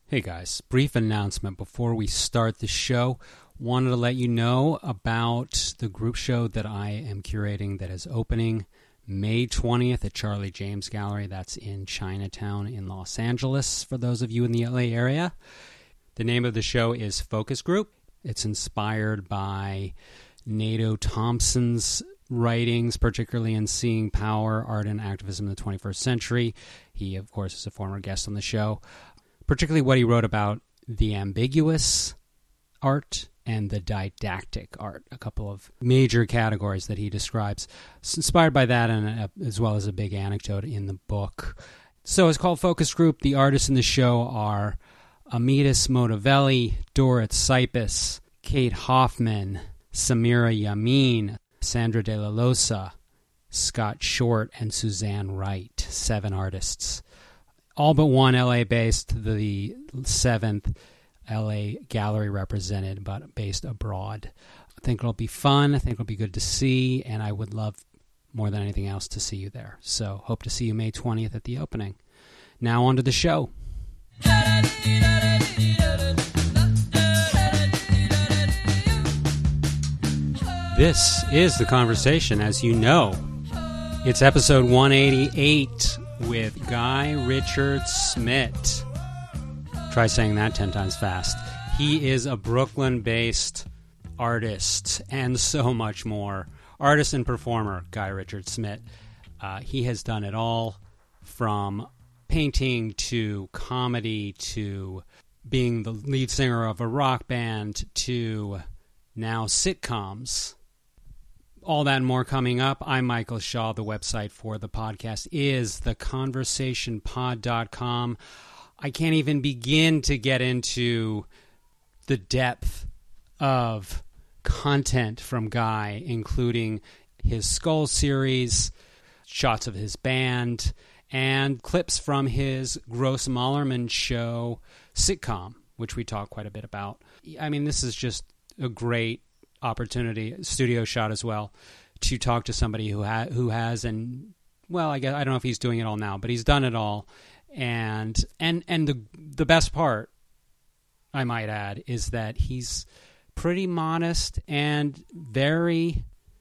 Hey guys, brief announcement before we start the show. Wanted to let you know about the group show that I am curating that is opening May 20th at Charlie James Gallery. That's in Chinatown in Los Angeles for those of you in the LA area. The name of the show is Focus Group. It's inspired by Nato Thompson's writings, particularly in Seeing Power, Art and Activism in the 21st Century. He, of course, is a former guest on the show. Particularly what he wrote about the ambiguous art and the didactic art, a couple of major categories that he describes. It's inspired by that, and as well as a big anecdote in the book. So it's called Focus Group. The artists in the show are Amitas Modavelli, Dorit Sipis, Kate Hoffman, Samira Yamin, Sandra De La Losa, Scott Short, and Suzanne Wright. 7 artists. All but one LA-based, the 7th LA gallery represented, but based abroad. I think it'll be fun. I think it'll be good to see, and I would love more than anything else to see you there. So hope to see you May 20th at the opening. Now on to the show. This is The Conversation, as you know. It's episode 188. With Guy Richard Smith. Try saying that 10 times fast. He is a Brooklyn-based artist and so much more. Artist and performer, Guy Richard Smith. He has done it all, from painting to comedy to being the lead singer of a rock band to now sitcoms. All that and more coming up. I'm Michael Shaw. The website for the podcast is theconversationpod.com. I can't even begin to get into the depth of content from Guy, including his Skull series, shots of his band, and clips from his Gross Mollerman show sitcom, which we talk quite a bit about. I mean, this is just a great opportunity, studio shot as well, to talk to somebody who has, and well, I guess I don't know if he's doing it all now, but he's done it all, and the best part, I might add, is that he's pretty modest and very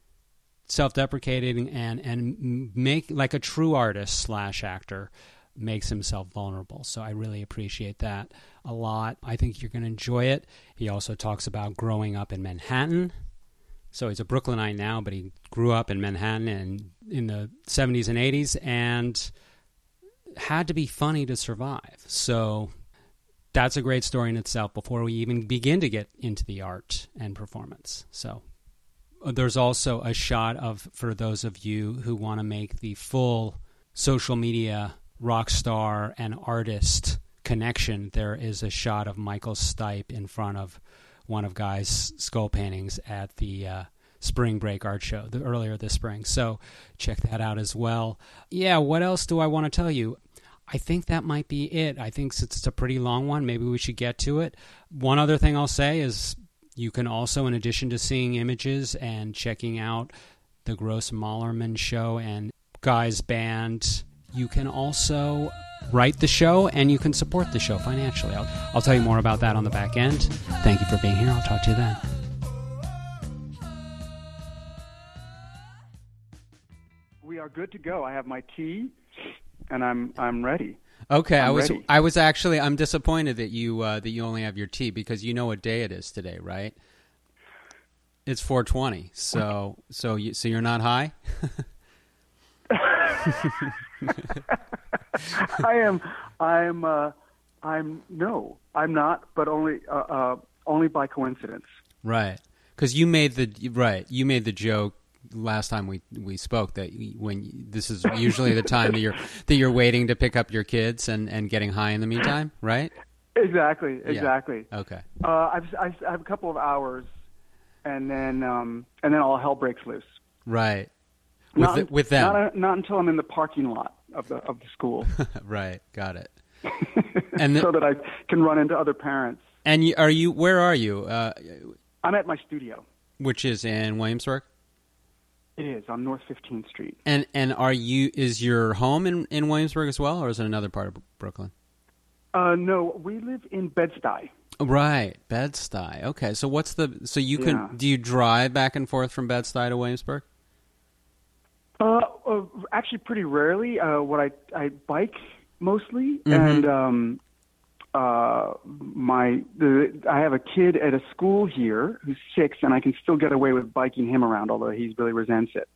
self-deprecating, and make, like a true artist / actor, makes himself vulnerable. So I really appreciate that a lot. I think you're going to enjoy it. He also talks about growing up in Manhattan. So he's a Brooklynite now, but he grew up in Manhattan and in the 70s and 80s and had to be funny to survive. So that's a great story in itself before we even begin to get into the art and performance. So there's also a shot of, for those of you who want to make the full social media rock star and artist connection, there is a shot of Michael Stipe in front of one of Guy's skull paintings at the Spring Break Art Show earlier this spring. So check that out as well. Yeah, what else do I want to tell you? I think that might be it. I think since it's a pretty long one, maybe we should get to it. One other thing I'll say is you can also, in addition to seeing images and checking out the Gross Mollerman show and Guy's band, you can also write the show and you can support the show financially. I'll tell you more about that on the back end. Thank you for being here. I'll talk to you then. We are good to go. I have my tea and I'm ready. Okay, I'm disappointed that you only have your tea, because you know what day it is today, right? It's 4:20. So you're not high? I'm not, but only by coincidence. Right. Because you made the joke last time we spoke that this is usually the time that you're waiting to pick up your kids and getting high in the meantime, right? Exactly. Yeah. Okay. I have a couple of hours, and then all hell breaks loose. Right. With them. Not until I'm in the parking lot of the school. Right. Got it. And so that I can run into other parents. And where are you? I'm at my studio. Which is in Williamsburg? It is, on North 15th Street. And is your home in Williamsburg as well, or is it another part of Brooklyn? No, we live in Bed-Stuy. Right, Bed-Stuy. Okay, so so you can do you drive back and forth from Bed-Stuy to Williamsburg? Actually, pretty rarely. I bike mostly, and I have a kid at a school here who's 6, and I can still get away with biking him around, although he really resents it.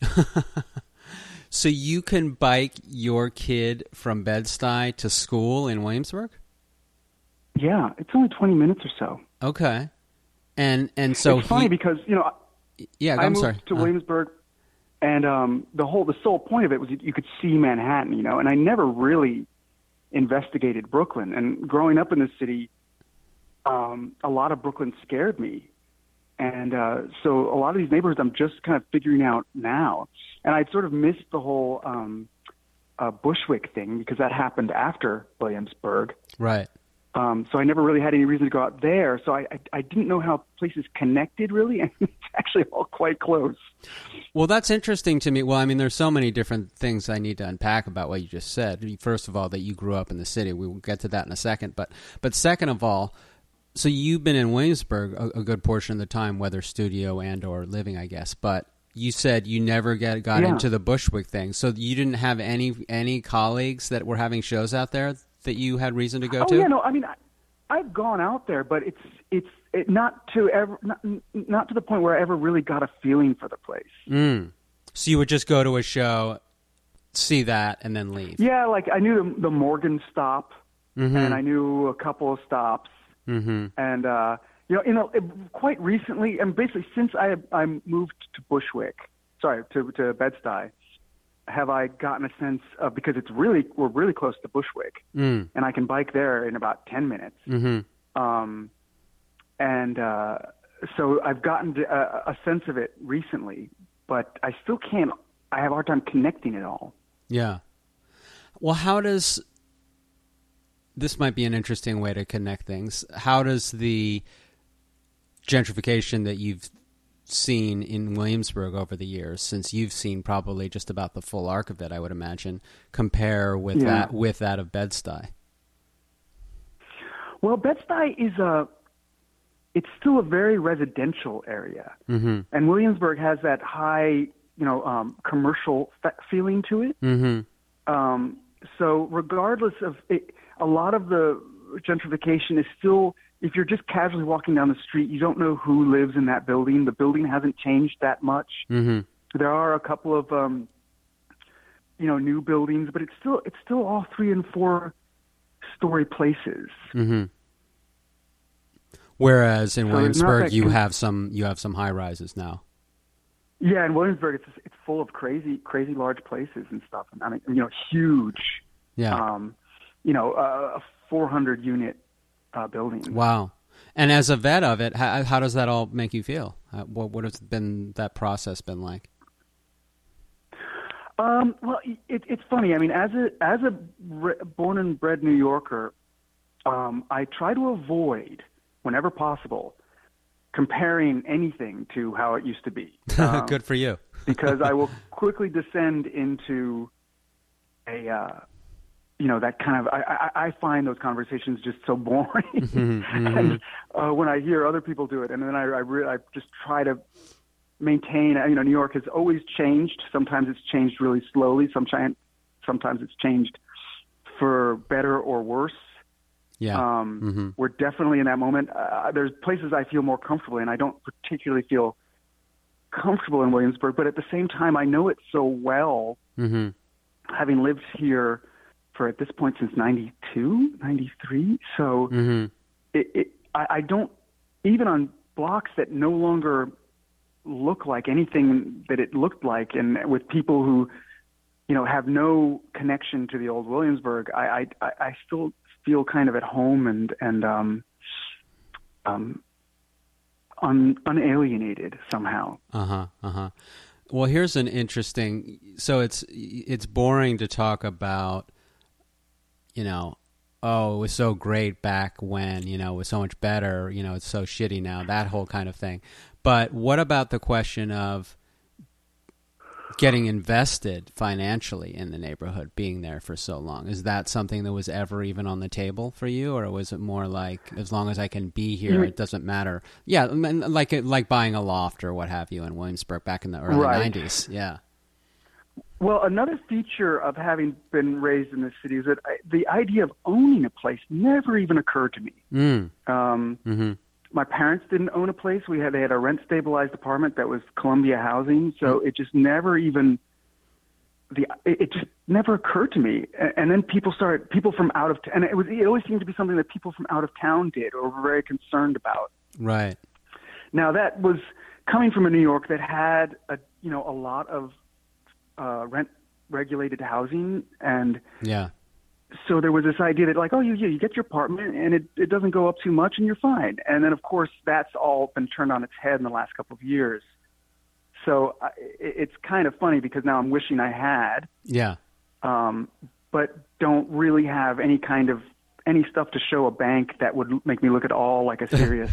So you can bike your kid from Bed-Stuy to school in Williamsburg? Yeah, it's only 20 minutes or so. Okay, and so it's funny because I moved to Williamsburg, and the sole point of it was you could see Manhattan, and I never really investigated Brooklyn. And growing up in the city, a lot of Brooklyn scared me. And so a lot of these neighborhoods I'm just kind of figuring out now. And I'd sort of missed the whole Bushwick thing because that happened after Williamsburg. Right. So I never really had any reason to go out there. So I didn't know how places connected, really. And it's actually all quite close. Well, that's interesting to me. Well, I mean, there's so many different things I need to unpack about what you just said. First of all, that you grew up in the city. We will get to that in a second. But second of all, so you've been in Williamsburg a good portion of the time, whether studio and or living, I guess. But you said you never got into the Bushwick thing. So you didn't have any colleagues that were having shows out there that you had reason to go to? Yeah, no. I mean, I've gone out there, but it's not to the point where I ever really got a feeling for the place. So you would just go to a show, see that, and then leave. Yeah, like I knew the Morgan stop, and I knew a couple of stops. And quite recently, and basically since I moved to to Bed-Stuy, have I gotten a sense of, because we're really close to Bushwick, and I can bike there in about 10 minutes. So I've gotten a sense of it recently, but I still can't. I have a hard time connecting it all. Yeah. Well, this might be an interesting way to connect things. How does the gentrification that you've seen in Williamsburg over the years, since you've seen probably just about the full arc of it, I would imagine, compare with that of Bed-Stuy? Well, Bed-Stuy it's still a very residential area, and Williamsburg has that high, commercial feeling to it. So regardless of it, a lot of the gentrification is still, if you're just casually walking down the street, you don't know who lives in that building. The building hasn't changed that much. There are a couple of, new buildings, but it's still all 3 and 4 story places. Whereas in Williamsburg, you have some high rises now. Yeah, in Williamsburg, it's full of crazy large places and stuff. And I mean, huge. Yeah. 400 unit building. Wow. And as a vet of it, how does that all make you feel? What has that process been like? Well, it's funny. I mean, as a born and bred New Yorker, I try to avoid, whenever possible, comparing anything to how it used to be. Good for you. Because I will quickly descend into that kind of, I find those conversations just so boring. And when I hear other people do it, and then I just try to maintain, New York has always changed. Sometimes it's changed really slowly. Sometimes it's changed for better or worse. Yeah. We're definitely in that moment. There's places I feel more comfortable in. I don't particularly feel comfortable in Williamsburg, but at the same time, I know it so well, having lived here for, at this point, since 92, 93. So I don't, even on blocks that no longer look like anything that it looked like, and with people who, have no connection to the old Williamsburg, I still feel kind of at home and unalienated somehow. Well, here's an interesting. So it's boring to talk about. Oh, it was so great back when. It was so much better. It's so shitty now. That whole kind of thing. But what about the question of, getting invested financially in the neighborhood, being there for so long. Is that something that was ever even on the table for you, or was it more like, as long as I can be here, it doesn't matter? Yeah, like buying a loft or what have you in Williamsburg back in the early 90s. Yeah. Well, another feature of having been raised in this city is that the idea of owning a place never even occurred to me. My parents didn't own a place. They had a rent-stabilized apartment that was Columbia Housing, so it just never even it just never occurred to me. And then people from out of and it always seemed to be something that people from out of town did or were very concerned about. Right. Now that was coming from a New York that had a lot of rent-regulated housing, and so there was this idea that, like, you get your apartment and it doesn't go up too much and you're fine. And then, of course, that's all been turned on its head in the last couple of years. So it's kind of funny because now I'm wishing I had. Yeah. But don't really have any stuff to show a bank that would make me look at all like a serious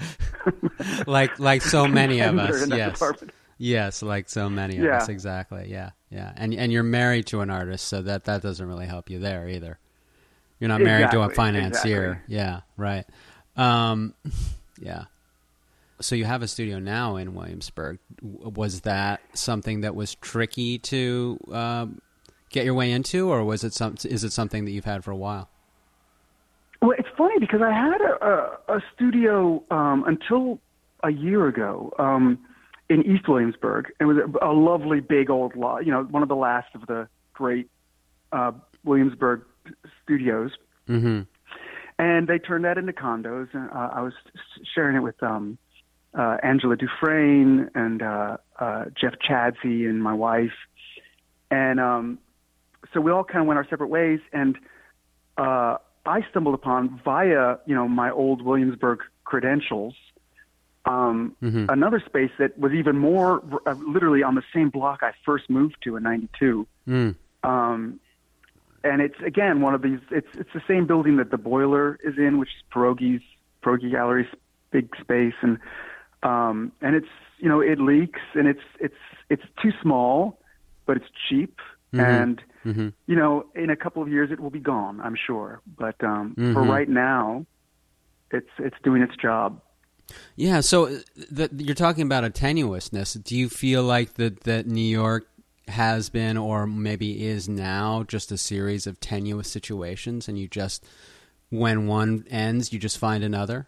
like so many of us. Yes. Department. Yes, like so many of us, exactly. Yeah. And you're married to an artist, so that doesn't really help you there either. You're not married to a financier. Exactly. Yeah, right. Yeah. So you have a studio now in Williamsburg. Was that something that was tricky to get your way into, or is it something that you've had for a while? Well, it's funny because I had a studio until a year ago. In East Williamsburg. It was a lovely big old lot, one of the last of the great Williamsburg studios. Mm-hmm. And they turned that into condos. And I was sharing it with Angela Dufresne and Jeff Chadsey and my wife. And so we all kind of went our separate ways. And I stumbled upon, via my old Williamsburg credentials, another space that was even more literally on the same block I first moved to in '92. And it's, again, one of these, it's the same building that the Boiler is in, which is Pierogi Gallery's big space. And it's, it leaks, and it's too small, but it's cheap. And, in a couple of years it will be gone, I'm sure. But for right now, it's doing its job. Yeah, so you're talking about a tenuousness. Do you feel like that New York has been, or maybe is now, just a series of tenuous situations, and you just, when one ends, you just find another?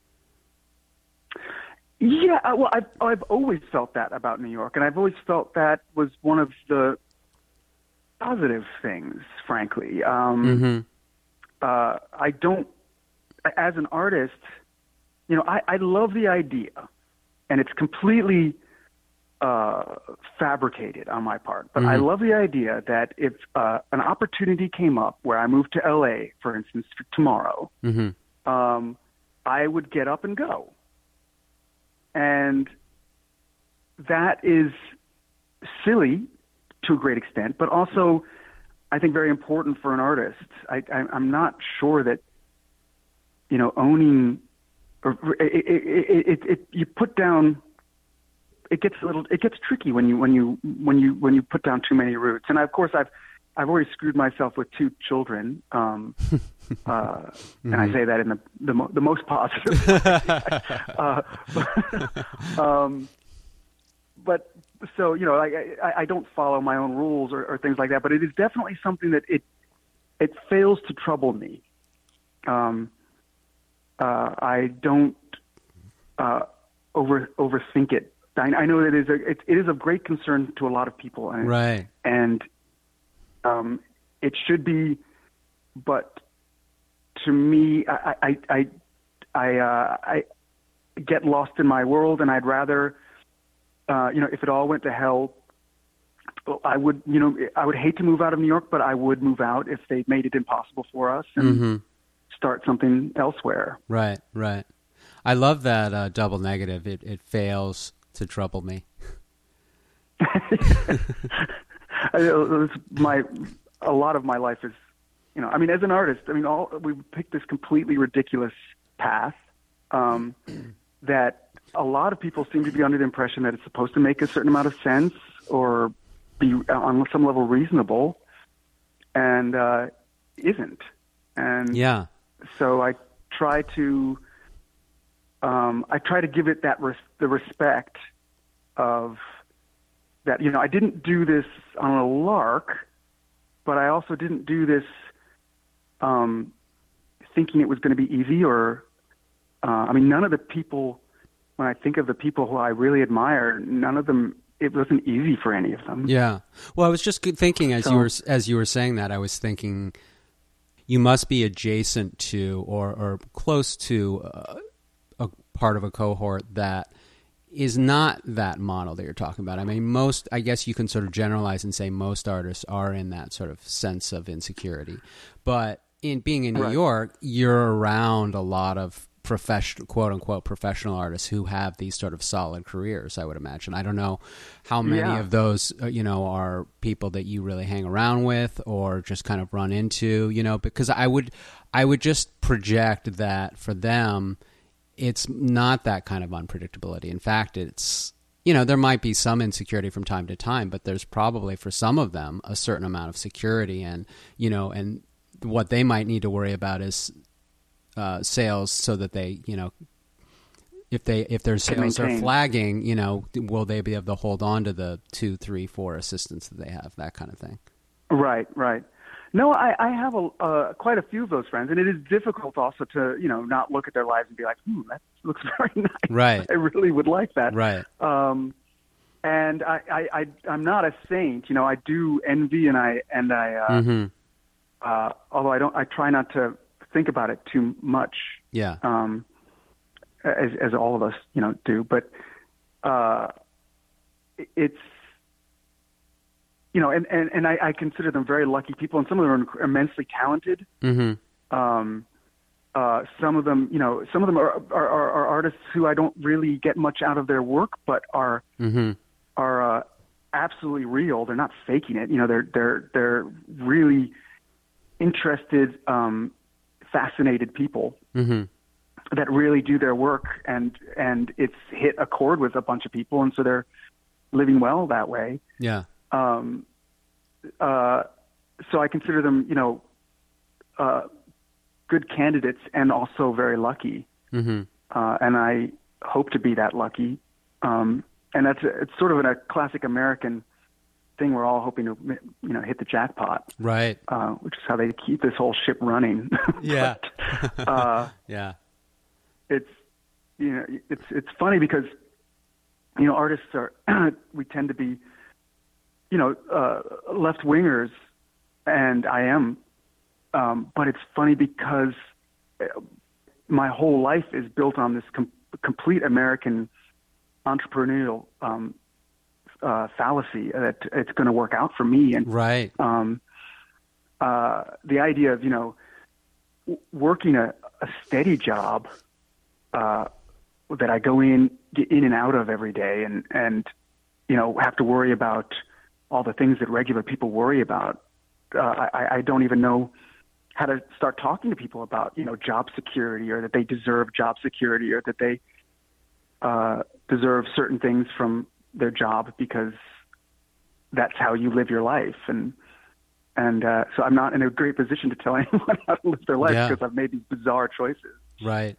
Yeah, well, I've always felt that about New York, and I've always felt that was one of the positive things, frankly. I don't, as an artist, I love the idea, and it's completely fabricated on my part, but I love the idea that if an opportunity came up where I moved to L.A., for instance, for tomorrow, I would get up and go. And that is silly to a great extent, but also, I think, very important for an artist. I'm not sure that, owning... you put down. It gets tricky when you put down too many roots. And of course, I've already screwed myself with 2 children, and I say that in the most positive way. But so I don't follow my own rules or things like that. But it is definitely something that it fails to trouble me. I don't overthink it. I know that it is of great concern to a lot of people, right? And it should be, but to me, I get lost in my world, and I'd rather, if it all went to hell, I would hate to move out of New York, but I would move out if they made it impossible for us and start something elsewhere. Right. I love that double negative. It fails to trouble me. A lot of my life is, as an artist, we picked this completely ridiculous path that a lot of people seem to be under the impression that it's supposed to make a certain amount of sense, or be on some level reasonable, and isn't. And yeah. So I try to give it the respect of that. I didn't do this on a lark, but I also didn't do this thinking it was going to be easy. Or none of the people, when I think of the people who I really admire, none of them, it wasn't easy for any of them. Yeah. Well, I was just thinking as you were saying that, I was thinking you must be adjacent to or close to a part of a cohort that is not that model that you're talking about. I mean, I guess you can sort of generalize and say most artists are in that sort of sense of insecurity. But in being in New York, you're around a lot of quote unquote professional artists who have these sort of solid careers, I would imagine. I don't know how many of those, are people that you really hang around with or just kind of run into, because I would just project that for them, it's not that kind of unpredictability. In fact, it's, there might be some insecurity from time to time, but there's probably for some of them a certain amount of security, and, and what they might need to worry about is sales, so that they, if their sales are flagging, will they be able to hold on to the 2, 3, 4 assistants that they have, that kind of thing. Right. No, I have quite a few of those friends, and it is difficult also to, not look at their lives and be like, that looks very nice. Right. I really would like that. Right. And I'm not a saint. I do envy, and although I try not to think about it too much. Yeah. As all of us, do. But it's, and I consider them very lucky people, and some of them are immensely talented. Mm-hmm. Some of them, are artists who I don't really get much out of their work, but are absolutely real. They're not faking it. They're really interested, fascinated people that really do their work, and it's hit a chord with a bunch of people, and so they're living well that way. Yeah. So I consider them, good candidates and also very lucky. And I hope to be that lucky. And it's sort of a classic American thing. We're all hoping to, hit the jackpot. Right. Which is how they keep this whole ship running. Yeah. But, yeah. It's, it's funny because, artists are, we tend to be, left-wingers, and I am. But it's funny because my whole life is built on this complete American entrepreneurial fallacy that it's going to work out for me. And right. The idea of, working a steady job that I get in and out of every day, and have to worry about all the things that regular people worry about. I don't even know how to start talking to people about, job security, or that they deserve job security, or that they deserve certain things from their job because that's how you live your life. And so I'm not in a great position to tell anyone how to live their life because I've made these bizarre choices. Right.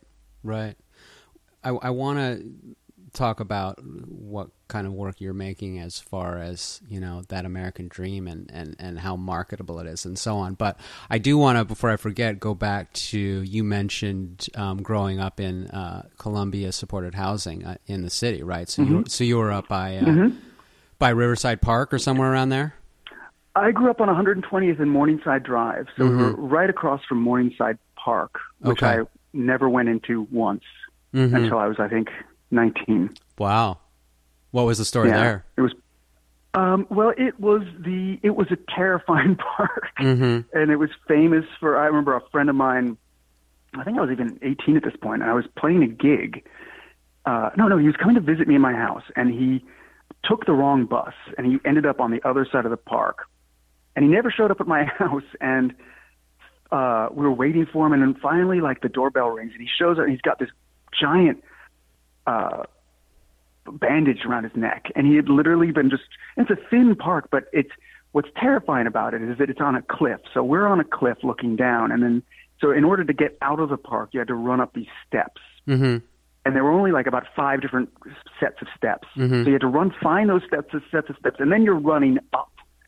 I want to talk about what kind of work you're making as far as, that American dream and how marketable it is and so on. But I do want to, before I forget, go back to, you mentioned growing up in Columbia supported housing in the city, right? So you were up by Riverside Park or somewhere around there? I grew up on 120th and Morningside Drive. So we were right across from Morningside Park, which I never went into once until I was, I think, 19. Wow. What was the story there? It was, it was a terrifying park, and it was famous for, I remember a friend of mine, I think I was even 18 at this point, and I was playing a gig. He was coming to visit me in my house, and he took the wrong bus, and he ended up on the other side of the park, and he never showed up at my house, and we were waiting for him, and then finally, the doorbell rings, and he shows up, and he's got this giant bandage around his neck, and he had literally been it's a thin park, but what's terrifying about it is that it's on a cliff. So we're on a cliff looking down, and then so in order to get out of the park, you had to run up these steps. Mm-hmm. And there were only like about 5 different sets of steps. Mm-hmm. So you had to find those sets of steps, and then you're running up.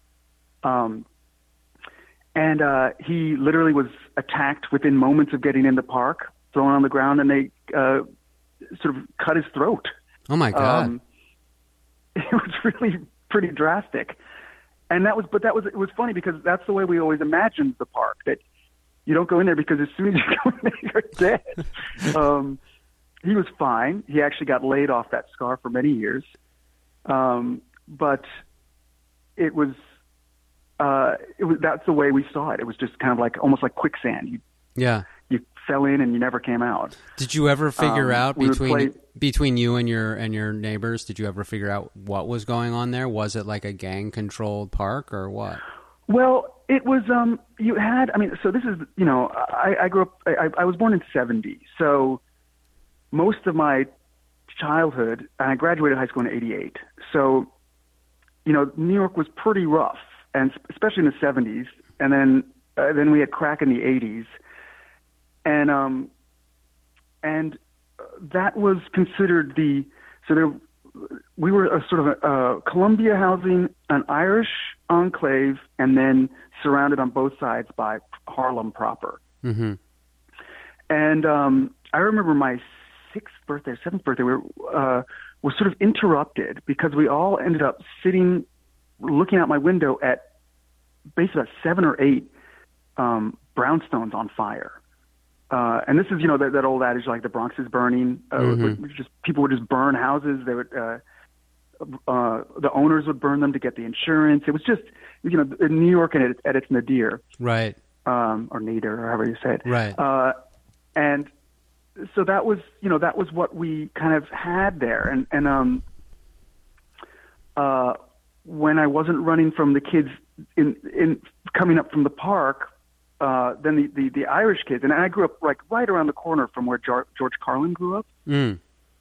And he literally was attacked within moments of getting in the park, thrown on the ground, and they sort of cut his throat. Oh my God! It was really pretty drastic, and it was funny because that's the way we always imagined the park, that you don't go in there because as soon as you go in there, you're dead. He was fine. He actually got laid off that scar for many years, but it was that's the way we saw it. It was just kind of like almost like quicksand. You fell in and you never came out. Did you ever figure out between you and your neighbors? Did you ever figure out what was going on there? Was it like a gang controlled park or what? Well, it was. So this is. I grew up. I was born in '70, so most of my childhood, and I graduated high school in '88. So, New York was pretty rough, and especially in the '70s, and then we had crack in the '80s. And that was considered we were a sort of a Columbia housing, an Irish enclave, and then surrounded on both sides by Harlem proper. Mm-hmm. And I remember my 7th birthday was sort of interrupted because we all ended up sitting, looking out my window at basically about 7 or 8 brownstones on fire. And this is, that old adage, like the Bronx is burning. People would just burn houses. They would, the owners would burn them to get the insurance. It was just, New York at its nadir, right? Or nadir, or however you say it, right? And so that was what we kind of had there. And when I wasn't running from the kids in coming up from the park. Then the Irish kids, and I grew up like right around the corner from where George Carlin grew up. Mm.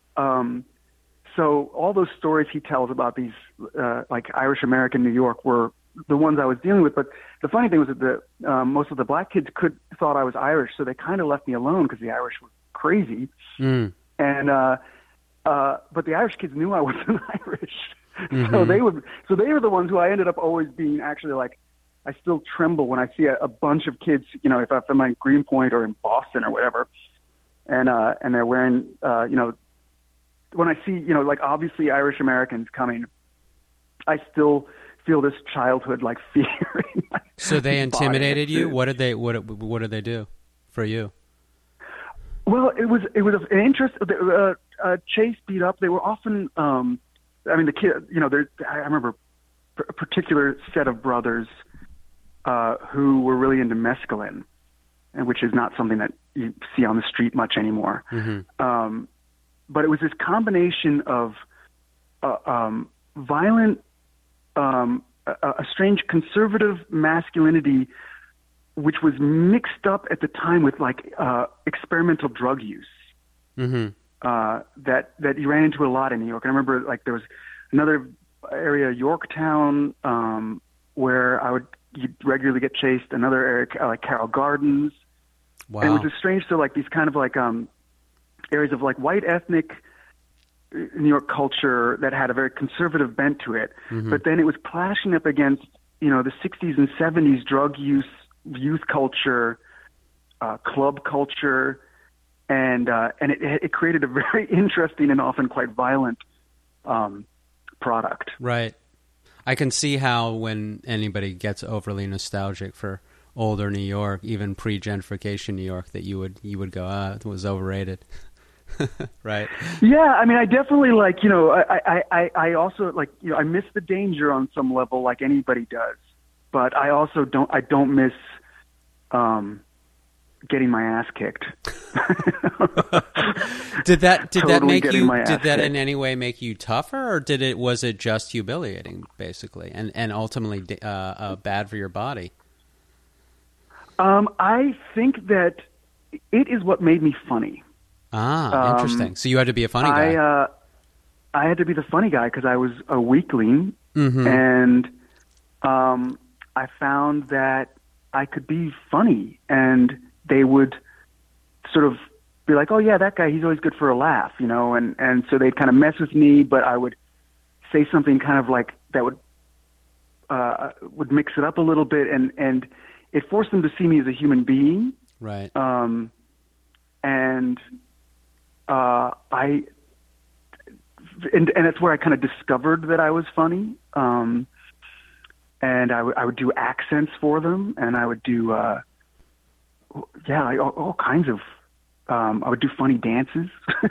So all those stories he tells about these like Irish American New York were the ones I was dealing with. But the funny thing was that most of the black kids thought I was Irish, so they kind of left me alone because the Irish were crazy. Mm. And but the Irish kids knew I wasn't Irish, mm-hmm. so they were the ones who I ended up always being actually like. I still tremble when I see a bunch of kids, if I'm in Greenpoint or in Boston or whatever, and they're wearing, when I see, like obviously Irish Americans coming, I still feel this childhood like fear. So they intimidated you? What did they do for you? Well, it was an interest. Chase beat up. They were often, the kid, I remember a particular set of brothers. Who were really into mescaline, and which is not something that you see on the street much anymore. Mm-hmm. But it was this combination of violent, a strange conservative masculinity, which was mixed up at the time with like experimental drug use. Mm-hmm. That you ran into a lot in New York. And I remember like there was another area, Yorktown, where you'd regularly get chased. Another area like Carroll Gardens. Wow. And it was just strange. So like these kind of like areas of like white ethnic New York culture that had a very conservative bent to it. Mm-hmm. But then it was clashing up against, the 60s and 70s drug use, youth culture, club culture. And it created a very interesting and often quite violent product. Right. I can see how when anybody gets overly nostalgic for older New York, even pre-gentrification New York, that you would go, it was overrated. Right? Yeah, I mean, I definitely I also I miss the danger on some level like anybody does, but I also don't miss getting my ass kicked. Did that kicked. in any way make you tougher, or was it just humiliating basically and ultimately bad for your body? I think that it is what made me funny. Interesting. So you had to be a funny guy. I had to be the funny guy because I was a weakling, Mm-hmm. and I found that I could be funny, and they would sort of be like, "Oh yeah, that guy, he's always good for a laugh," you know, and so they'd kind of mess with me, but I would say something kind of like that would mix it up a little bit, and it forced them to see me as a human being. Right. And that's where I kind of discovered that I was funny. And I would do accents for them, and I would do, all kinds of, I would do funny dances.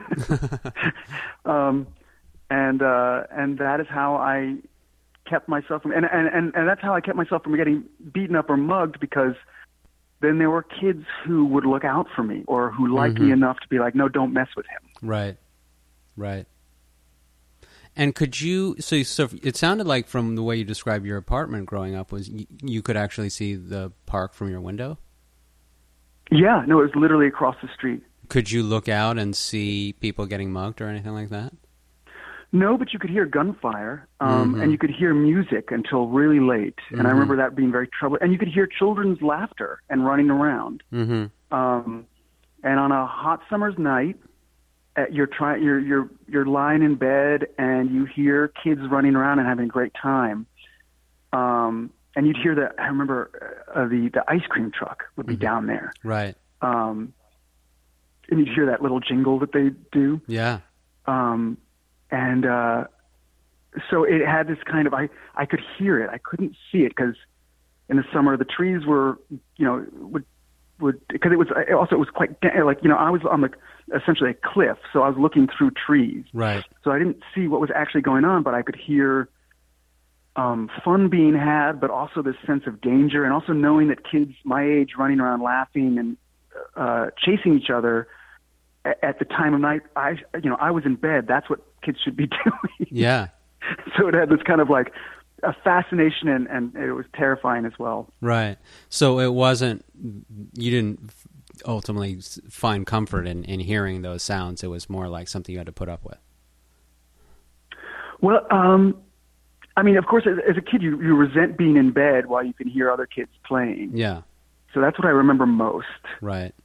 And that is how I kept myself from, and that's how I kept myself from getting beaten up or mugged, because then there were kids who would look out for me or who liked me enough to be like, no, don't mess with him. Right. Right. And could you, so it sounded like from the way you described your apartment growing up was you could actually see the park from your window? Yeah, no, it was literally across the street. Could you look out and see people getting mugged or anything like that? No, but you could hear gunfire, and you could hear music until really late. And I remember that being very troubling. And you could hear children's laughter and running around. And on a hot summer's night, you're lying in bed and you hear kids running around and having a great time. And you'd hear that. I remember the ice cream truck would be down there. Right. And you'd hear that little jingle that they do. Yeah. And so it had this kind of, I could hear it. I couldn't see it because in the summer the trees were, because it was quite, like, I was on essentially a cliff, so I was looking through trees. Right. So I didn't see what was actually going on, but I could hear fun being had, but also this sense of danger, and also knowing that kids my age running around laughing and chasing each other at the time of night. I was in bed. That's what kids should be doing. Yeah. So it had this kind of like a fascination, and it was terrifying as well. Right. So it wasn't, you didn't ultimately find comfort in hearing those sounds. It was more like something you had to put up with. Well, I mean, of course, as a kid, you resent being in bed while you can hear other kids playing. Yeah. So that's what I remember most. Right.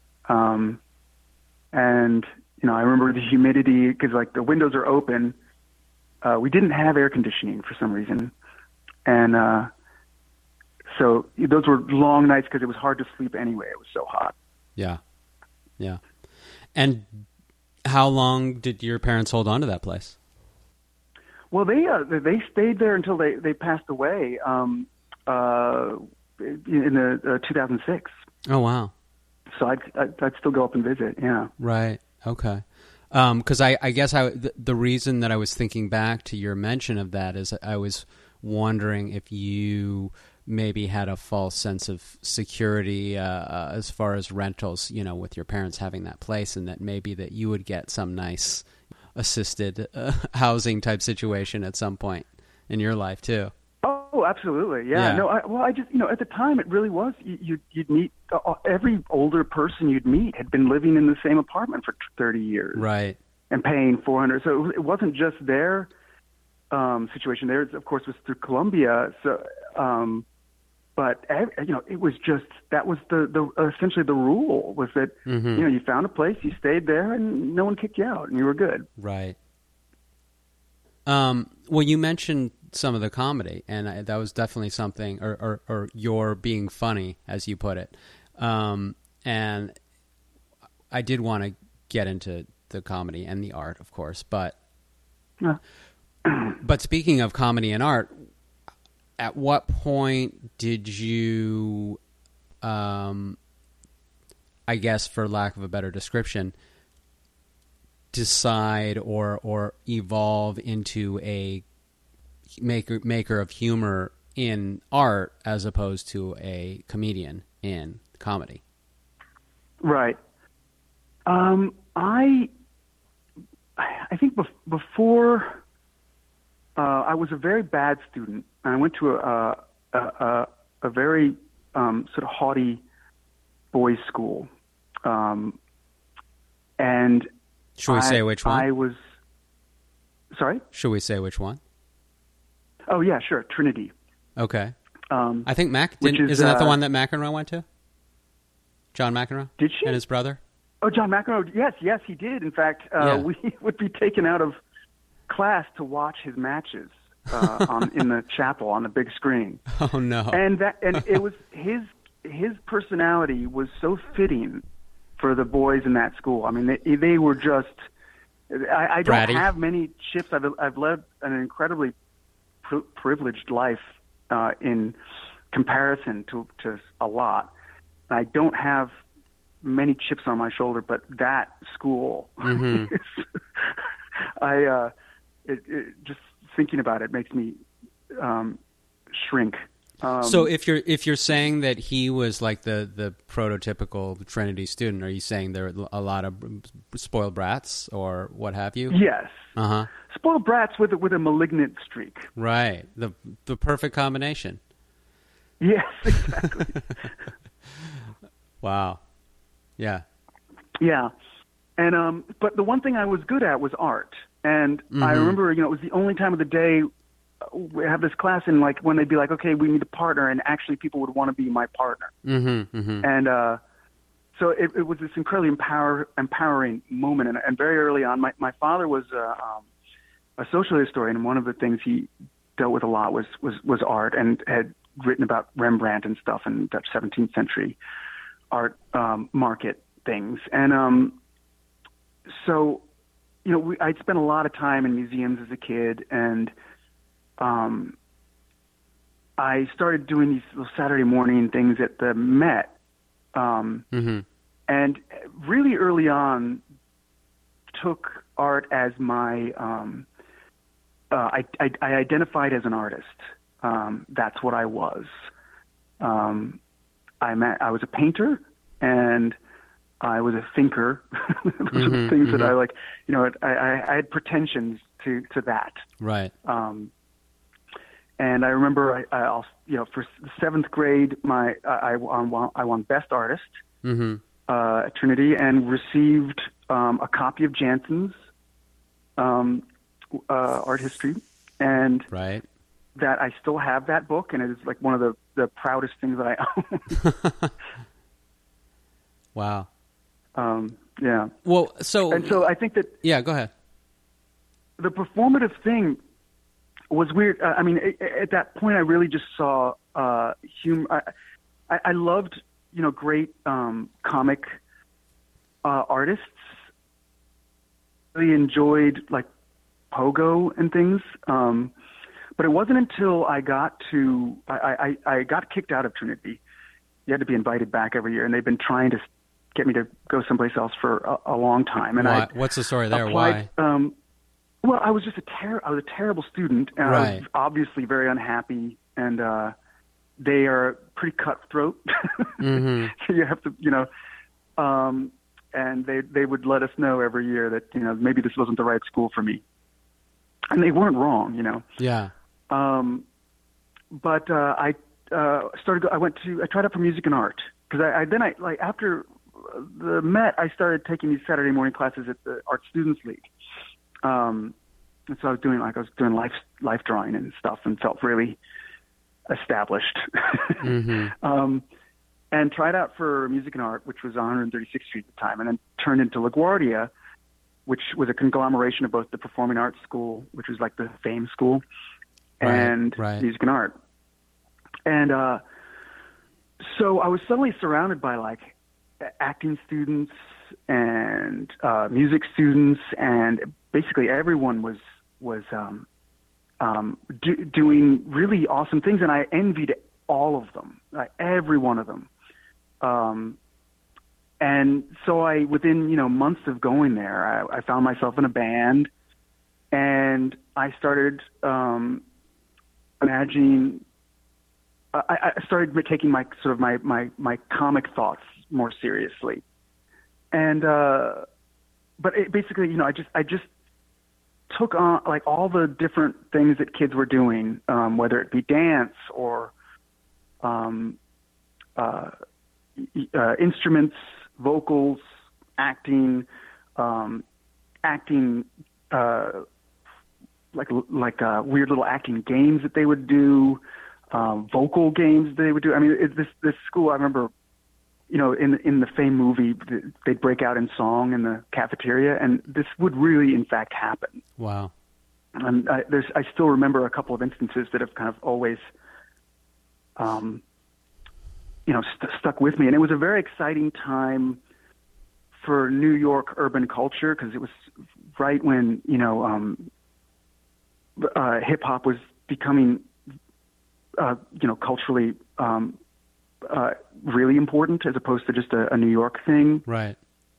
And, I remember the humidity, because like the windows are open. We didn't have air conditioning for some reason. And so those were long nights because it was hard to sleep anyway. It was so hot. Yeah. Yeah. And how long did your parents hold on to that place? Well, they stayed there until they passed away in the 2006. Oh, wow. So I'd still go up and visit, yeah. Right, okay. Because I guess the reason that I was thinking back to your mention of that is I was wondering if you maybe had a false sense of security as far as rentals, with your parents having that place, and that maybe that you would get some nice assisted housing type situation at some point in your life too. Oh, absolutely. Yeah. No, I just, at the time it really was, you'd meet every older person you'd meet had been living in the same apartment for 30 years. Right. And paying $400. So it wasn't just their situation. Theirs, of course, was through Columbia. So, but it was just, that was the essentially the rule was that, you found a place, you stayed there, and no one kicked you out, and you were good. Right. Well, you mentioned some of the comedy, and that was definitely something, or your being funny, as you put it. And I did want to get into the comedy and the art, of course, but but speaking of comedy and art, at what point did you, I guess for lack of a better description, decide or evolve into a maker of humor in art as opposed to a comedian in comedy? Right. I think before I was a very bad student. I went to a very sort of haughty boys' school, and should we say which one? I was Sorry? Should we say which one? Oh, yeah, sure. Trinity. Okay. I think isn't that the one that McEnroe went to? John McEnroe? Did she? And his brother? Oh, John McEnroe. Yes, he did. In fact, we would be taken out of class to watch his matches in the chapel on the big screen. Oh no! And it was his personality was so fitting for the boys in that school. I mean, they were just. I don't Bratty. have many chips. I've led an incredibly privileged life in comparison to a lot. I don't have many chips on my shoulder, but that school, just thinking about it makes me shrink. So if you're saying that he was like the prototypical Trinity student, are you saying there are a lot of spoiled brats or what have you? Yes. Uh-huh. Spoiled brats with a malignant streak. Right. The perfect combination. Yes, exactly. Wow. Yeah. Yeah. And but the one thing I was good at was art. And I remember, it was the only time of the day we have this class, and like when they'd be like, okay, we need a partner, and actually people would want to be my partner. And so it was this incredibly empowering moment. And very early on, my father was a social historian, and one of the things he dealt with a lot was art, and had written about Rembrandt and stuff and Dutch 17th century art market things. And so, I'd spent a lot of time in museums as a kid, and I started doing these little Saturday morning things at the Met. And really early on took art as my, I identified as an artist. That's what I was. I was a painter, and I was a thinker. Those are the things that I like. I had pretensions to that. Right. And I remember, for the seventh grade, I won Best Artist at Trinity, and received a copy of Jansen's art history, and right. that I still have that book, and it is like one of the proudest things that I own. Wow. Yeah. Well, so I think that. Yeah, go ahead. The performative thing was weird. I mean, at that point, I really just saw humor. I loved, great comic artists. Really enjoyed like Pogo and things. But it wasn't until I got to I got kicked out of Trinity. You had to be invited back every year, and they've been trying to get me to go someplace else for a long time. And why? What's the story there? Applied, why? Well, I was just I was a terrible student, and right. I was obviously very unhappy, and they are pretty cutthroat. So you have to, and they would let us know every year that, maybe this wasn't the right school for me. And they weren't wrong, Yeah. But I tried out for music and art, because after the Met, I started taking these Saturday morning classes at the Art Students League. And so I was doing life drawing and stuff, and felt really established. And tried out for music and art, which was on 136th Street at the time, and then turned into LaGuardia, which was a conglomeration of both the Performing Arts School, which was like the fame school, and music and art. And so I was suddenly surrounded by like acting students and music students, and basically everyone was doing really awesome things, and I envied all of them, every one of them. And so within months of going there, I found myself in a band, and I started imagining. I started taking my comic thoughts more seriously, and but basically, I just took on like all the different things that kids were doing, whether it be dance or instruments, vocals, acting weird little acting games that they would do, vocal games they would do. I mean, this school, I remember, in the Fame movie, they'd break out in song in the cafeteria, and this would really, in fact, happen. Wow. And I still remember a couple of instances that have kind of always, stuck with me. And it was a very exciting time for New York urban culture, because it was right when, hip hop was becoming, culturally, really important, as opposed to just a New York thing. Right.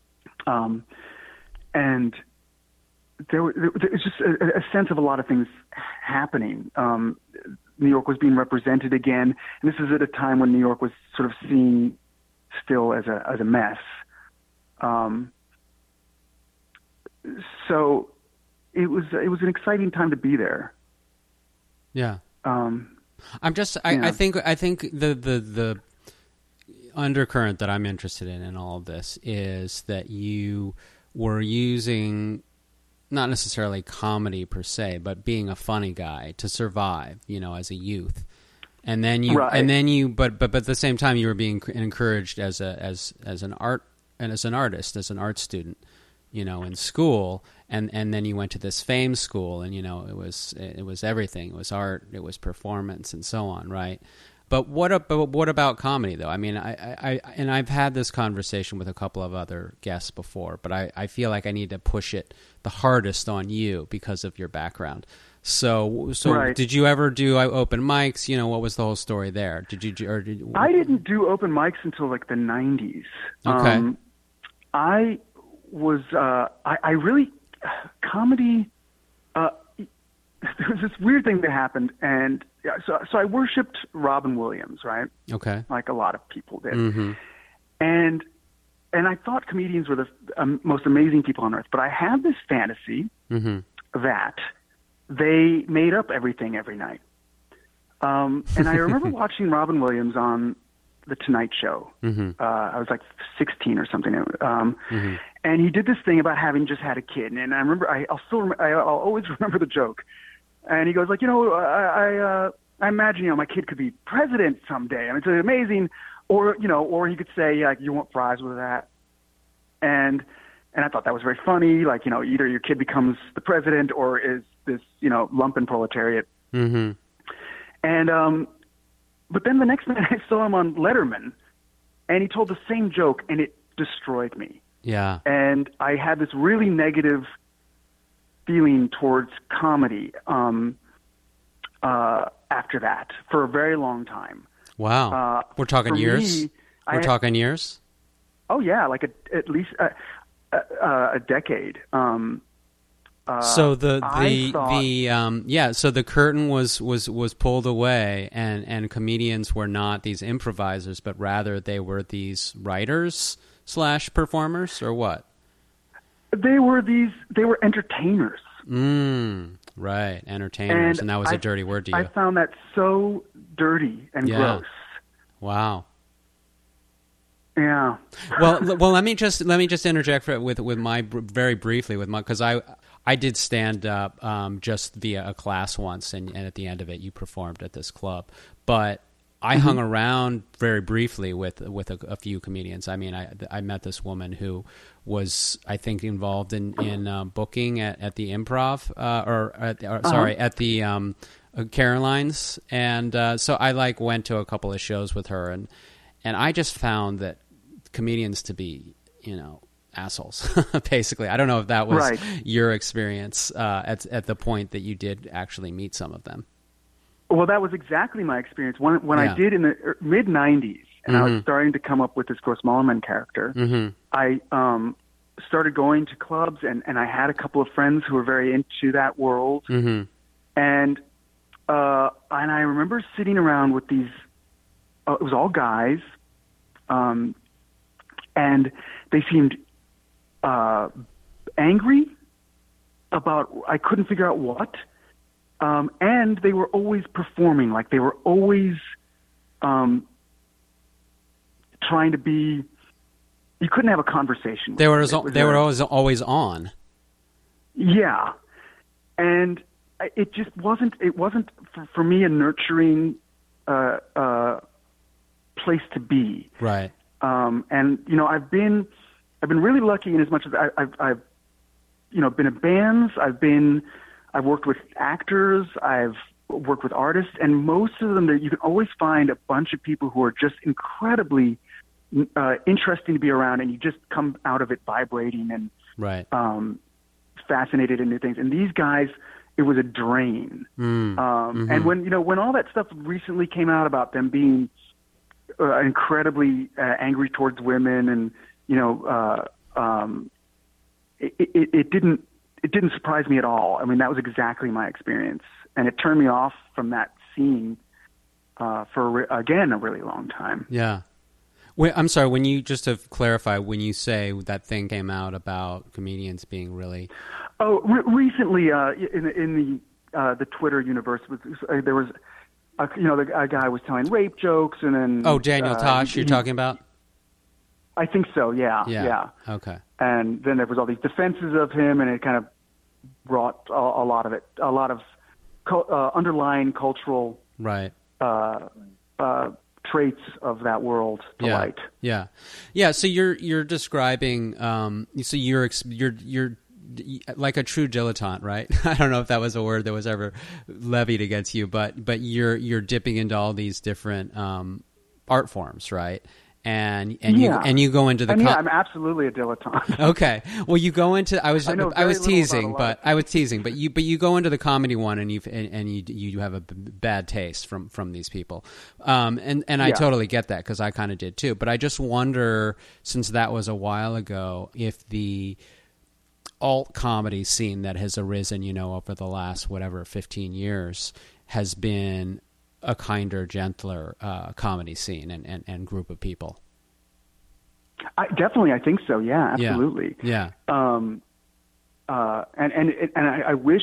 And there was just a sense of a lot of things happening. New York was being represented again, and this is at a time when New York was sort of seen still as a mess. So it was an exciting time to be there. Yeah. I think the undercurrent that I'm interested in all of this is that you were using not necessarily comedy per se, but being a funny guy to survive, as a youth. And then you, but at the same time, you were being encouraged as an artist, as an art student, in school. And then you went to this Fame school, and it was everything. It was art, it was performance, and so on, right? But what about comedy, though? I mean, I've had this conversation with a couple of other guests before, but I feel like I need to push it the hardest on you because of your background. So right. Did you ever do open mics? What was the whole story there? I didn't do open mics until like the 90s. Okay. I was I really comedy. There was this weird thing that happened, and so I worshipped Robin Williams, right? Okay. Like a lot of people did. Mm-hmm. And I thought comedians were the most amazing people on earth, but I had this fantasy mm-hmm. that they made up everything every night. And I remember watching Robin Williams on The Tonight Show. Mm-hmm. I was like 16 or something. Mm-hmm. And he did this thing about having just had a kid. And I remember, I'll always remember the joke. And he goes like, I imagine, my kid could be president someday. I mean, it's amazing. Or he could say, like, you want fries with that? And I thought that was very funny. Like, either your kid becomes the president or is this, lumpen proletariat. Mm-hmm. And, but then the next night I saw him on Letterman, and he told the same joke, and it destroyed me. Yeah. And I had this really negative feeling towards comedy after that for a very long time. Wow. We're talking years? Talking years? Oh, yeah, like at least a decade. So the curtain was pulled away, and comedians were not these improvisers, but rather they were these writers / performers, or what? They were entertainers. Right, entertainers, and that was a dirty word to you. I found that so dirty and gross. Wow. Yeah. Well, let me just interject very briefly because I did stand up just via a class once, and at the end of it, you performed at this club. But I mm-hmm. hung around very briefly with a few comedians. I mean, I met this woman who was, I think, involved in booking at the Improv at the Caroline's, and so I went to a couple of shows with her, and I just found that comedians to be assholes, basically. I don't know if that was your experience at the point that you did actually meet some of them. Well, that was exactly my experience. When I did in the mid-'90s, and I was starting to come up with this Gross Mollman character, I started going to clubs, and I had a couple of friends who were very into that world. And I remember sitting around with these, it was all guys, and they seemed angry about, I couldn't figure out what. And they were always performing, like they were always trying to be. You couldn't have a conversation. They were always on. Yeah, and it just wasn't. It wasn't for me a nurturing place to be. Right. And I've been really lucky in as much as I've been in bands. I've worked with actors. I've worked with artists, and most of them, you can always find a bunch of people who are just incredibly interesting to be around, and you just come out of it vibrating and right. Fascinated in new things. And these guys, it was a drain. And when all that stuff recently came out about them being incredibly angry towards women, and it didn't surprise me at all. I mean, that was exactly my experience, and it turned me off from that scene for a really long time. Yeah. Wait, I'm sorry. When you, just to clarify, when you say that thing came out about comedians being really, recently in the Twitter universe, there was a guy was telling rape jokes, and then Daniel Tosh, you're talking about? I think so. Yeah. Okay. And then there was all these defenses of him, and it kind of brought a lot of underlying cultural right. Traits of that world to light. Yeah. So you're describing. So you're like a true dilettante, right? I don't know if that was a word that was ever levied against you, but you're dipping into all these different art forms, right? And you go into the. I'm absolutely a dilettante. Okay, well, you go into. I was teasing, but you go into the comedy one, and you have a bad taste from these people, and I totally get that, because I kind of did too. But I just wonder, since that was a while ago, if the alt comedy scene that has arisen, over the last 15 years, has been a kinder, gentler comedy scene and group of people. Definitely, I think so. Yeah, absolutely. Yeah. And I wish,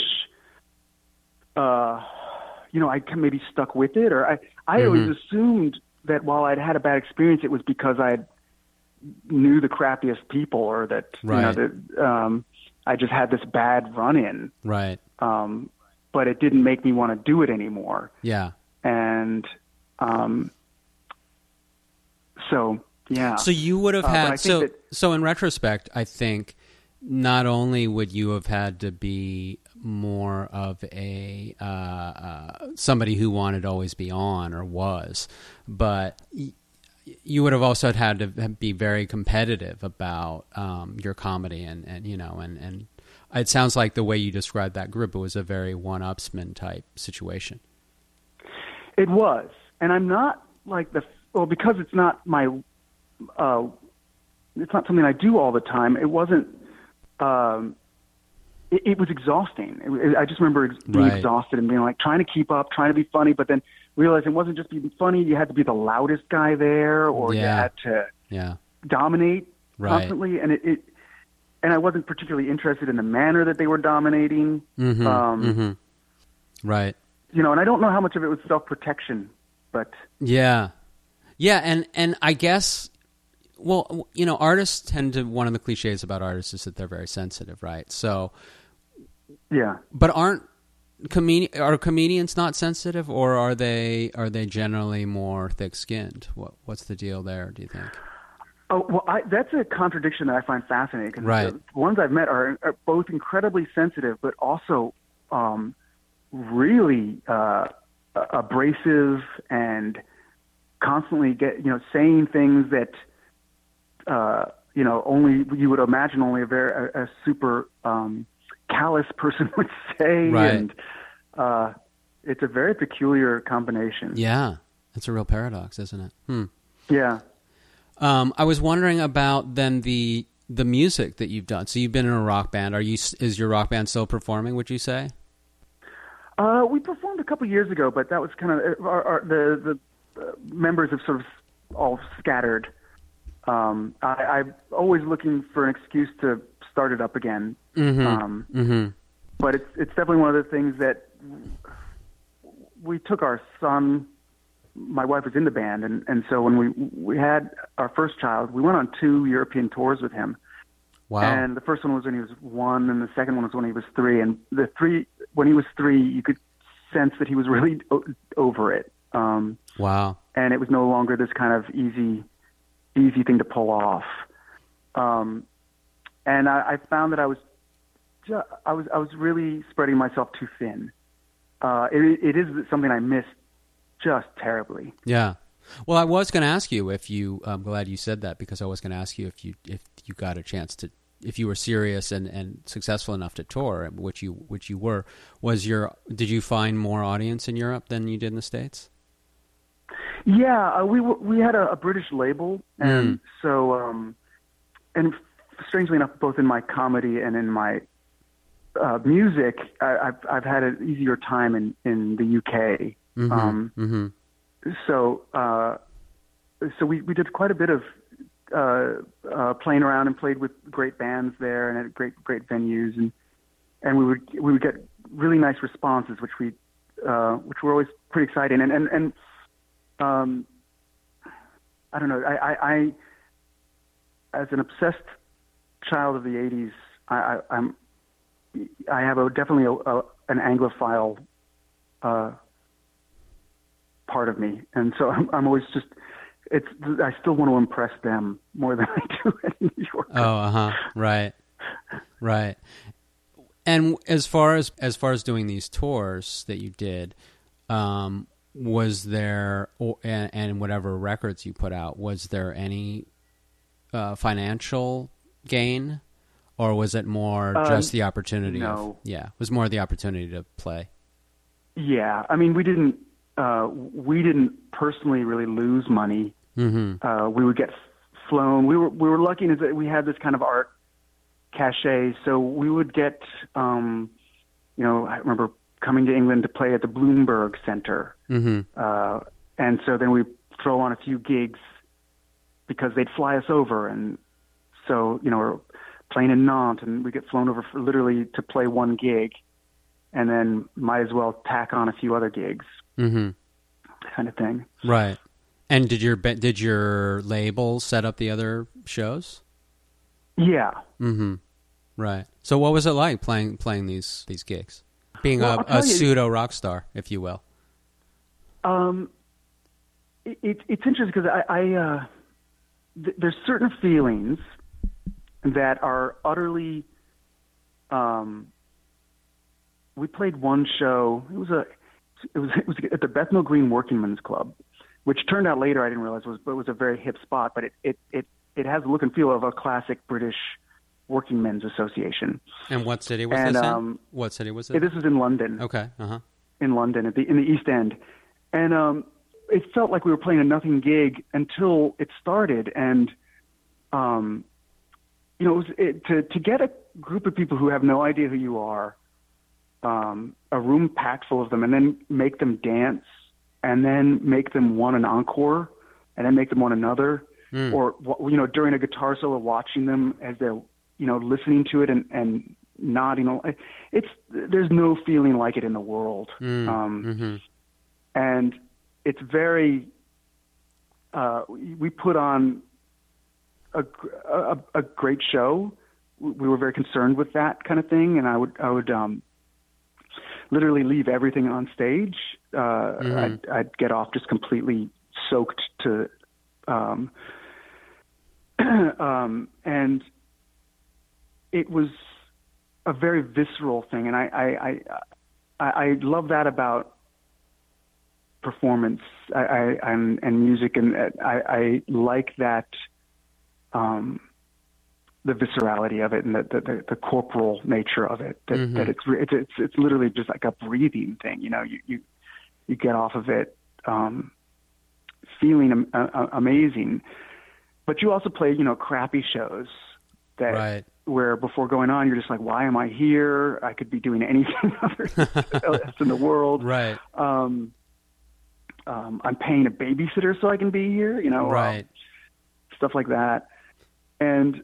I maybe stuck with it, or I always assumed that while I'd had a bad experience, it was because I knew the crappiest people, or that I just had this bad run-in. Right. But it didn't make me want to do it anymore. Yeah. And so you would have had so in retrospect, I think not only would you have had to be more of a somebody who wanted to always be on, or was, but you would have also had to be very competitive about your comedy, and it sounds like the way you described that group, it was a very one-upsman type situation. It was, and I'm not like because it's not my, it's not something I do all the time. It wasn't. It was exhausting. I just remember being exhausted and being like trying to keep up, trying to be funny, but then realizing it wasn't just being funny. You had to be the loudest guy there, or you had to dominate constantly, and and I wasn't particularly interested in the manner that they were dominating. Right. And I don't know how much of it was self-protection, but yeah, and I guess, well, artists tend to, one of the cliches about artists is that they're very sensitive, right? So, yeah, but are comedians not sensitive, or are they generally more thick-skinned? What's the deal there, do you think? Oh, well, that's a contradiction that I find fascinating, because the ones I've met are both incredibly sensitive, but also really abrasive, and constantly saying things that only you would imagine only a super callous person would say, and it's a very peculiar combination. Yeah, it's a real paradox, isn't it? Yeah. I was wondering about then the music that you've done. So you've been in a rock band. Is your rock band still performing, would you say? We performed a couple years ago, but that was kind of the members have sort of all scattered. I'm always looking for an excuse to start it up again. But it's definitely one of the things that we took our son. My wife was in the band, and so when we had our first child, we went on 2 European tours with him. Wow. And the first one was when he was 1, and the second one was when he was 3. And the when he was 3, you could sense that he was really over it. Wow. And it was no longer this kind of easy thing to pull off. And I found that I was really spreading myself too thin. It is something I missed just terribly. Yeah. Well, I was going to ask you if you. I'm glad you said that, because I was going to ask you if you got a chance to, if you were serious and successful enough to tour, which you were. Did you find more audience in Europe than you did in the States? Yeah, we had a British label, and so and strangely enough, both in my comedy and in my music, I've had an easier time in the UK. So we did quite a bit of playing around and played with great bands there and at great venues, and we would get really nice responses, which were always pretty exciting. And I don't know, I as an obsessed child of the 80s, I have definitely an Anglophile part of me, and so I'm always just. I still want to impress them more than I do in New York. Oh, right. And as far as doing these tours that you did, was there, and whatever records you put out, was there any financial gain, or was it more just the opportunity? No. It was more the opportunity to play. Yeah, I mean, we didn't personally really lose money. Mm-hmm. We would get flown. We were lucky in that we had this kind of art cachet, so we would get. I remember coming to England to play at the Bloomberg Center, and so then we throw on a few gigs because they'd fly us over, and so we're playing in Nantes, and we get flown over literally to play one gig, and then might as well tack on a few other gigs, kind of thing. Right. And did your label set up the other shows? Yeah. Right. So what was it like playing these gigs? Being a pseudo rock star, if you will. It's interesting because there's certain feelings that are utterly. We played one show. It was at the Bethnal Green Workingmen's Club, which turned out later I didn't realize was a very hip spot, but it has the look and feel of a classic British working men's association. And what city was this in? What city was it? This was in London. Okay. In London, in the East End, and it felt like we were playing a nothing gig until it started, and to get a group of people who have no idea who you are, a room packed full of them, and then make them dance. And then make them want an encore, and then make them want another, or during a guitar solo, watching them as they're listening to it and nodding. There's no feeling like it in the world, and it's very. We put on a great show. We were very concerned with that kind of thing, and I would literally leave everything on stage. I'd get off just completely soaked to, and it was a very visceral thing, and I love that about performance and music, and I like that. The viscerality of it and the corporal nature of it, that it's literally just like a breathing thing. You get off of it feeling amazing, but you also play crappy shows that where before going on you're just like, why am I here? I could be doing anything else in the world. Right. I'm paying a babysitter so I can be here. Stuff like that, and.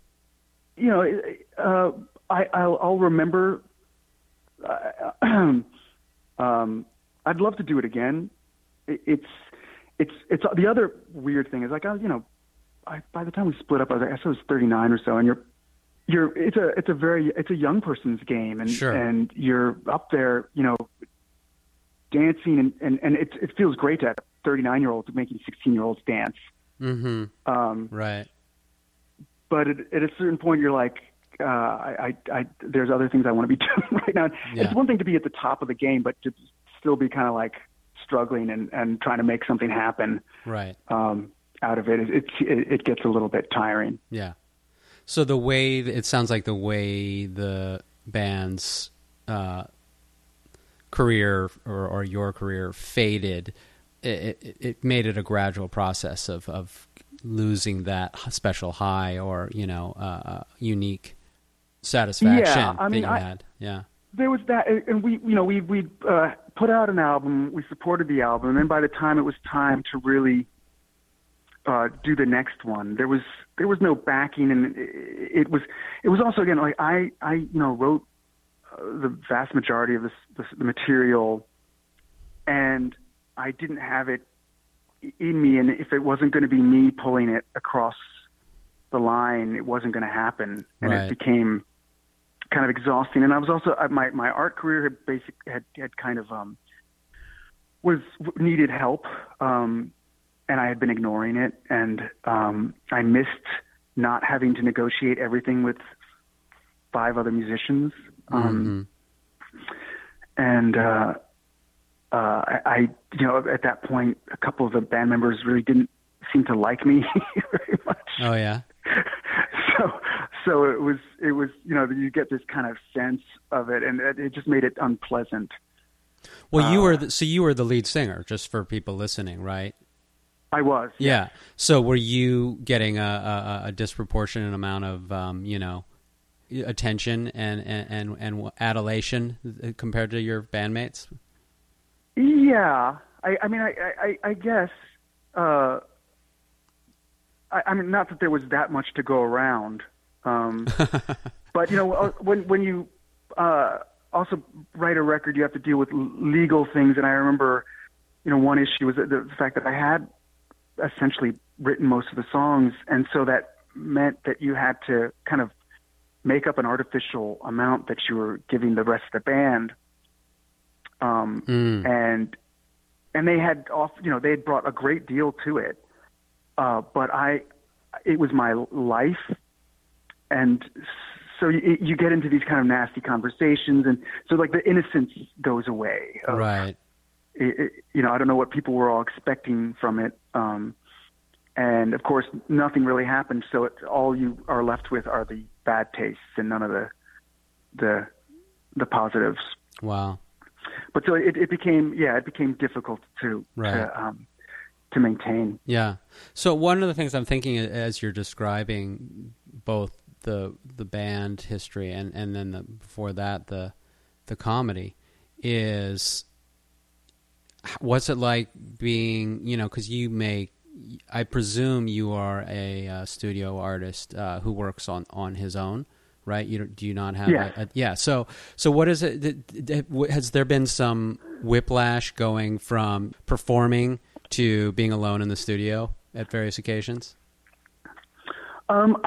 I'll remember. I'd love to do it again. It's the other weird thing is like by the time we split up, I was 39 or so, and it's a young person's game, and Sure. and you're up there, dancing, and it feels great to have 39-year-olds making 16-year-olds dance. Mm-hmm. Right. But at a certain point, you're like, there's other things I want to be doing right now. Yeah. It's one thing to be at the top of the game, but to still be kind of like struggling and trying to make something happen. Right. Out of it, it gets a little bit tiring. Yeah. So it sounds like the way the band's career or your career faded, it made it a gradual process of losing that special high or unique satisfaction that you had. Yeah. There was that, and we put out an album, we supported the album, and then by the time it was time to really do the next one, there was no backing, and it was also, again, like I wrote the vast majority of the material, and I didn't have it in me, and if it wasn't going to be me pulling it across the line, it wasn't going to happen, and Right. It became kind of exhausting. And I was also my art career had kind of needed help, and I had been ignoring it, and I missed not having to negotiate everything with 5 other musicians, and I at that point, a couple of the band members really didn't seem to like me very much. Oh yeah. So it was you get this kind of sense of it, and it just made it unpleasant. Well, you were the lead singer, just for people listening, right? I was. Yeah. So were you getting a disproportionate amount of attention and adulation compared to your bandmates? Yeah. I guess. I mean, not that there was that much to go around, but when you also write a record, you have to deal with legal things. And I remember, one issue was the fact that I had essentially written most of the songs, and so that meant that you had to kind of make up an artificial amount that you were giving the rest of the band. And they had they had brought a great deal to it. But it was my life. And so you get into these kind of nasty conversations. And so like the innocence goes away. Right. I don't know what people were all expecting from it. And of course nothing really happened. So all you are left with are the bad tastes and none of the positives. Wow. But so it became difficult to maintain. Yeah. So one of the things I'm thinking as you're describing both the band history and then before that the comedy is, what's it like being, because I presume you are a studio artist who works on his own, right? Do you not have? Yeah. So what is it? Has there been some whiplash going from performing to being alone in the studio at various occasions? I'm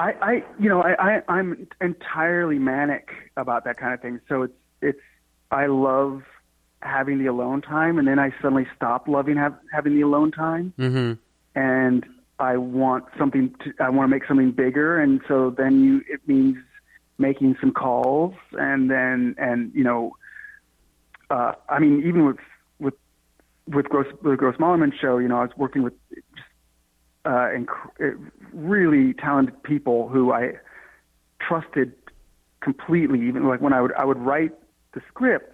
entirely manic about that kind of thing. So I love having the alone time, and then I suddenly stop loving having the alone time. Mm-hmm. And I want to make something bigger. And so then it means making some calls, and then, even with the Gross Mollerman show, I was working with really talented people who I trusted completely. Even like when I would write the scripts,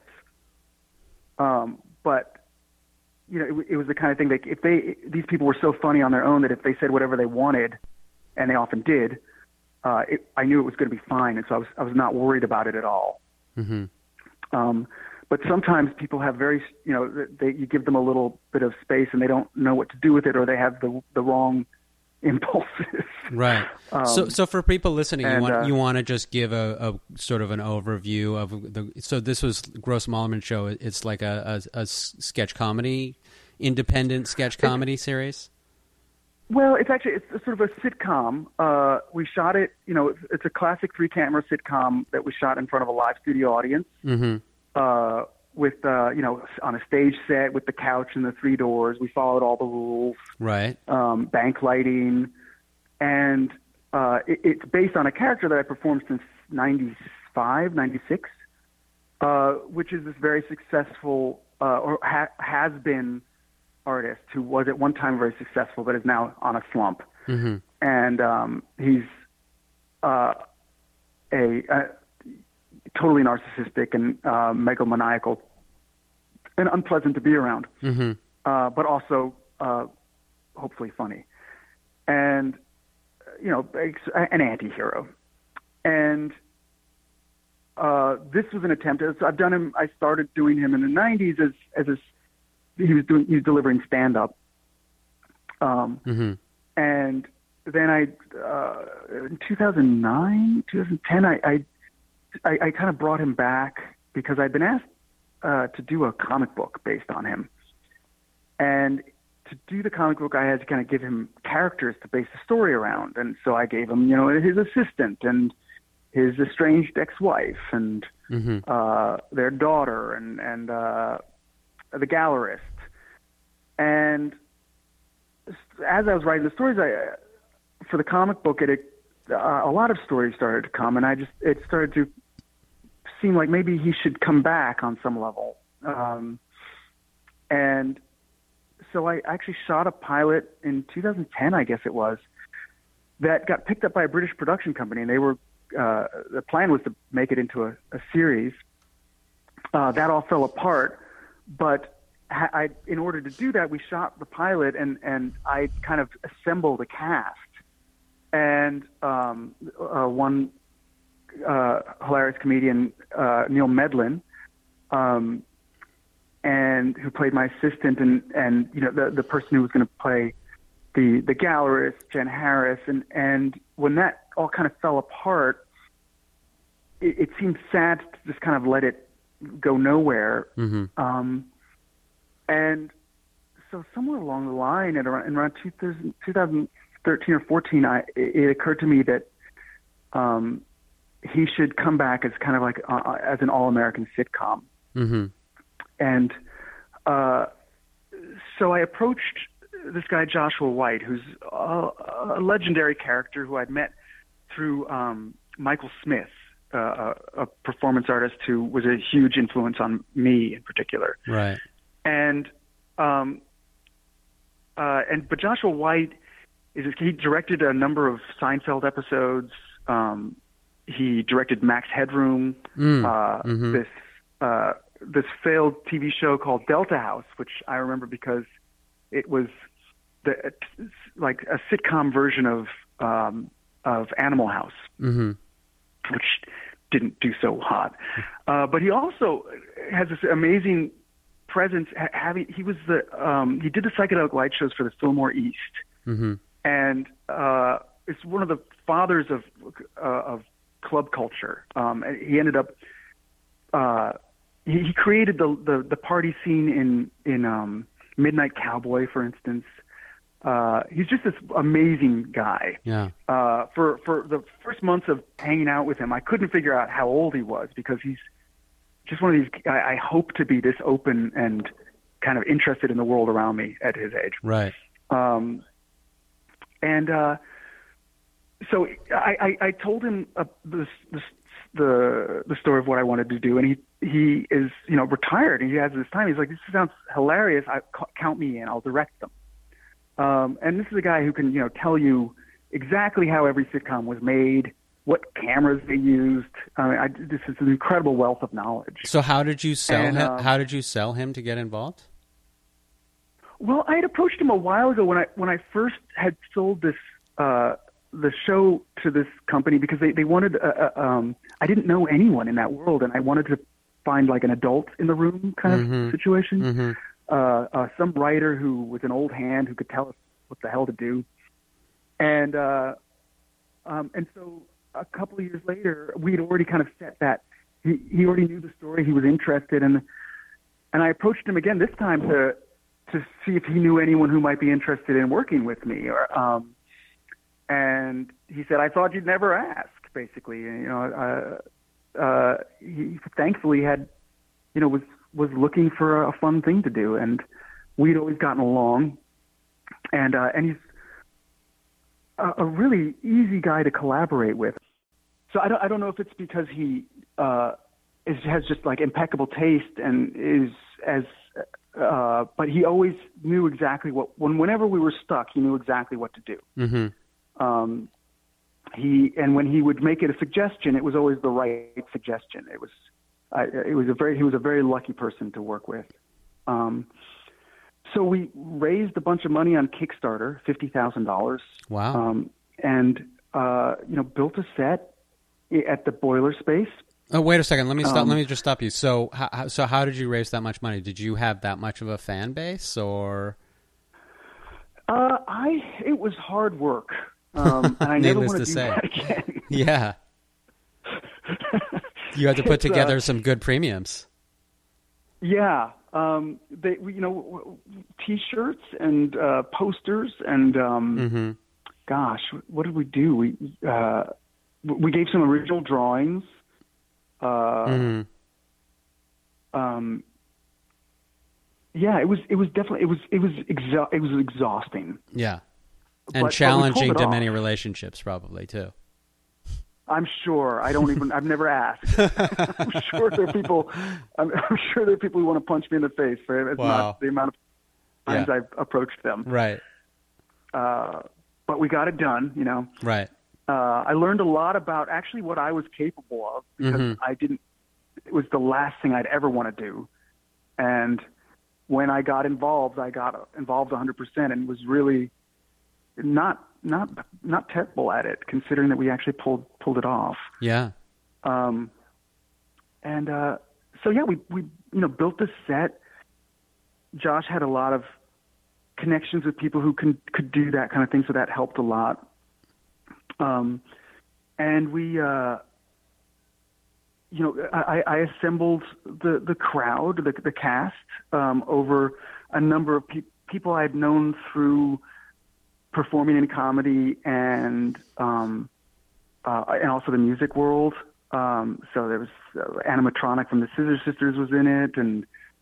but it was the kind of thing that these people were so funny on their own that if they said whatever they wanted, and they often did, I knew it was going to be fine, and so I was not worried about it at all. Mm-hmm. But sometimes people have you give them a little bit of space and they don't know what to do with it, or they have the wrong impulses. Right. So for people listening, you want to just give a sort of an overview of so this was Gross Mollerman show. It's like a sketch comedy, independent sketch comedy series. Well, it's sort of a sitcom. We shot it, it's a classic 3-camera sitcom that we shot in front of a live studio audience. Mm-hmm. With on a stage set with the couch and the 3 doors. We followed all the rules. Right. Bank lighting, and it's based on a character that I performed since 95, 96, which is this very successful has been artist who was at one time very successful but is now on a slump. Mm-hmm. And he's a totally narcissistic and megalomaniacal and unpleasant to be around, mm-hmm. But also hopefully funny. And, an anti-hero. And this was an attempt. I started doing him in the 90s he was delivering stand-up. Mm-hmm. And then in 2009, 2010, I kind of brought him back because I'd been asked to do a comic book based on him. And to do the comic book, I had to kind of give him characters to base the story around. And so I gave him, his assistant and his estranged ex-wife and mm-hmm. Their daughter and the gallerist. And as I was writing the stories, for the comic book, a lot of stories started to come, and it started to seem like maybe he should come back on some level. And so I actually shot a pilot in 2010, I guess it was, that got picked up by a British production company, and they were the plan was to make it into a series. That all fell apart, but in order to do that, we shot the pilot, and I kind of assembled a cast. And one hilarious comedian, Neil Medlin, and who played my assistant, and the person who was going to play the gallerist, Jen Harris, and when that all kind of fell apart, it seemed sad to just kind of let it go nowhere. Mm-hmm. And so somewhere along the line, around 2013 or 14, it occurred to me that he should come back as kind of like as an all-American sitcom. Mm-hmm. And so I approached this guy Joshua White, who's a legendary character who I'd met through Michael Smith, a performance artist who was a huge influence on me in particular. Right. But Joshua White he directed a number of Seinfeld episodes. He directed Max Headroom, mm-hmm. this failed TV show called Delta House, which I remember because it was like a sitcom version of Animal House, mm-hmm. which didn't do so hot. But he also has this amazing presence. He did the psychedelic light shows for the Fillmore East, mm-hmm. and it's one of the fathers of club culture. He ended up he created the party scene in Midnight Cowboy, for instance. He's just this amazing guy. Yeah. For the first months of hanging out with him, I couldn't figure out how old he was because he's just one of these. I hope to be this open and kind of interested in the world around me at his age. Right. So I told him the story of what I wanted to do, and he is retired, and he has this time. He's like, this sounds hilarious. Count me in. I'll direct them. And this is a guy who can tell you exactly how every sitcom was made, what cameras they used. This is an incredible wealth of knowledge. So how did you sell him? How did you sell him to get involved? Well, I had approached him a while ago when I first had sold this the show to this company because they wanted. I didn't know anyone in that world, and I wanted to find like an adult in the room kind of mm-hmm. situation. Mm-hmm. Some writer who was an old hand who could tell us what the hell to do, and so a couple of years later, we'd already kind of set that. He already knew the story. He was interested, and I approached him again this time to to see if he knew anyone who might be interested in working with me. And he said, I thought you'd never ask, basically. He thankfully had, was looking for a fun thing to do, and we'd always gotten along. And he's a really easy guy to collaborate with. So I don't know if it's because he has just like impeccable taste and is but he always knew exactly whenever we were stuck, he knew exactly what to do. Mm-hmm. And when he would make it a suggestion, it was always the right suggestion. He was a very lucky person to work with. So we raised a bunch of money on Kickstarter, $50,000. Wow. And built a set at the Boiler Space. Oh, wait a second. Let me stop. Let me just stop you. So how did you raise that much money? Did you have that much of a fan base, or? It was hard work. And I never want to do that again. Yeah. You had to put together some good premiums. Yeah. T-shirts and posters and mm-hmm. Gosh, what did we do? We gave some original drawings. Mm-hmm. Yeah, it was definitely it was exhausting. Yeah, and challenging to many relationships probably too. I'm sure. I've never asked. I'm sure there are people who want to punch me in the face for it's not the amount of times I've approached them. Right. But we got it done, Right. I learned a lot about actually what I was capable of because mm-hmm. It was the last thing I'd ever want to do. And when I got involved 100% and was really not terrible at it, considering that we actually pulled it off. Yeah. So yeah, we built this set. Josh had a lot of connections with people who could do that kind of thing, so that helped a lot. And we, I assembled the crowd, the cast, over a number of people I had known through performing in comedy and also the music world. So there was Animatronic from the Scissor Sisters was in it, and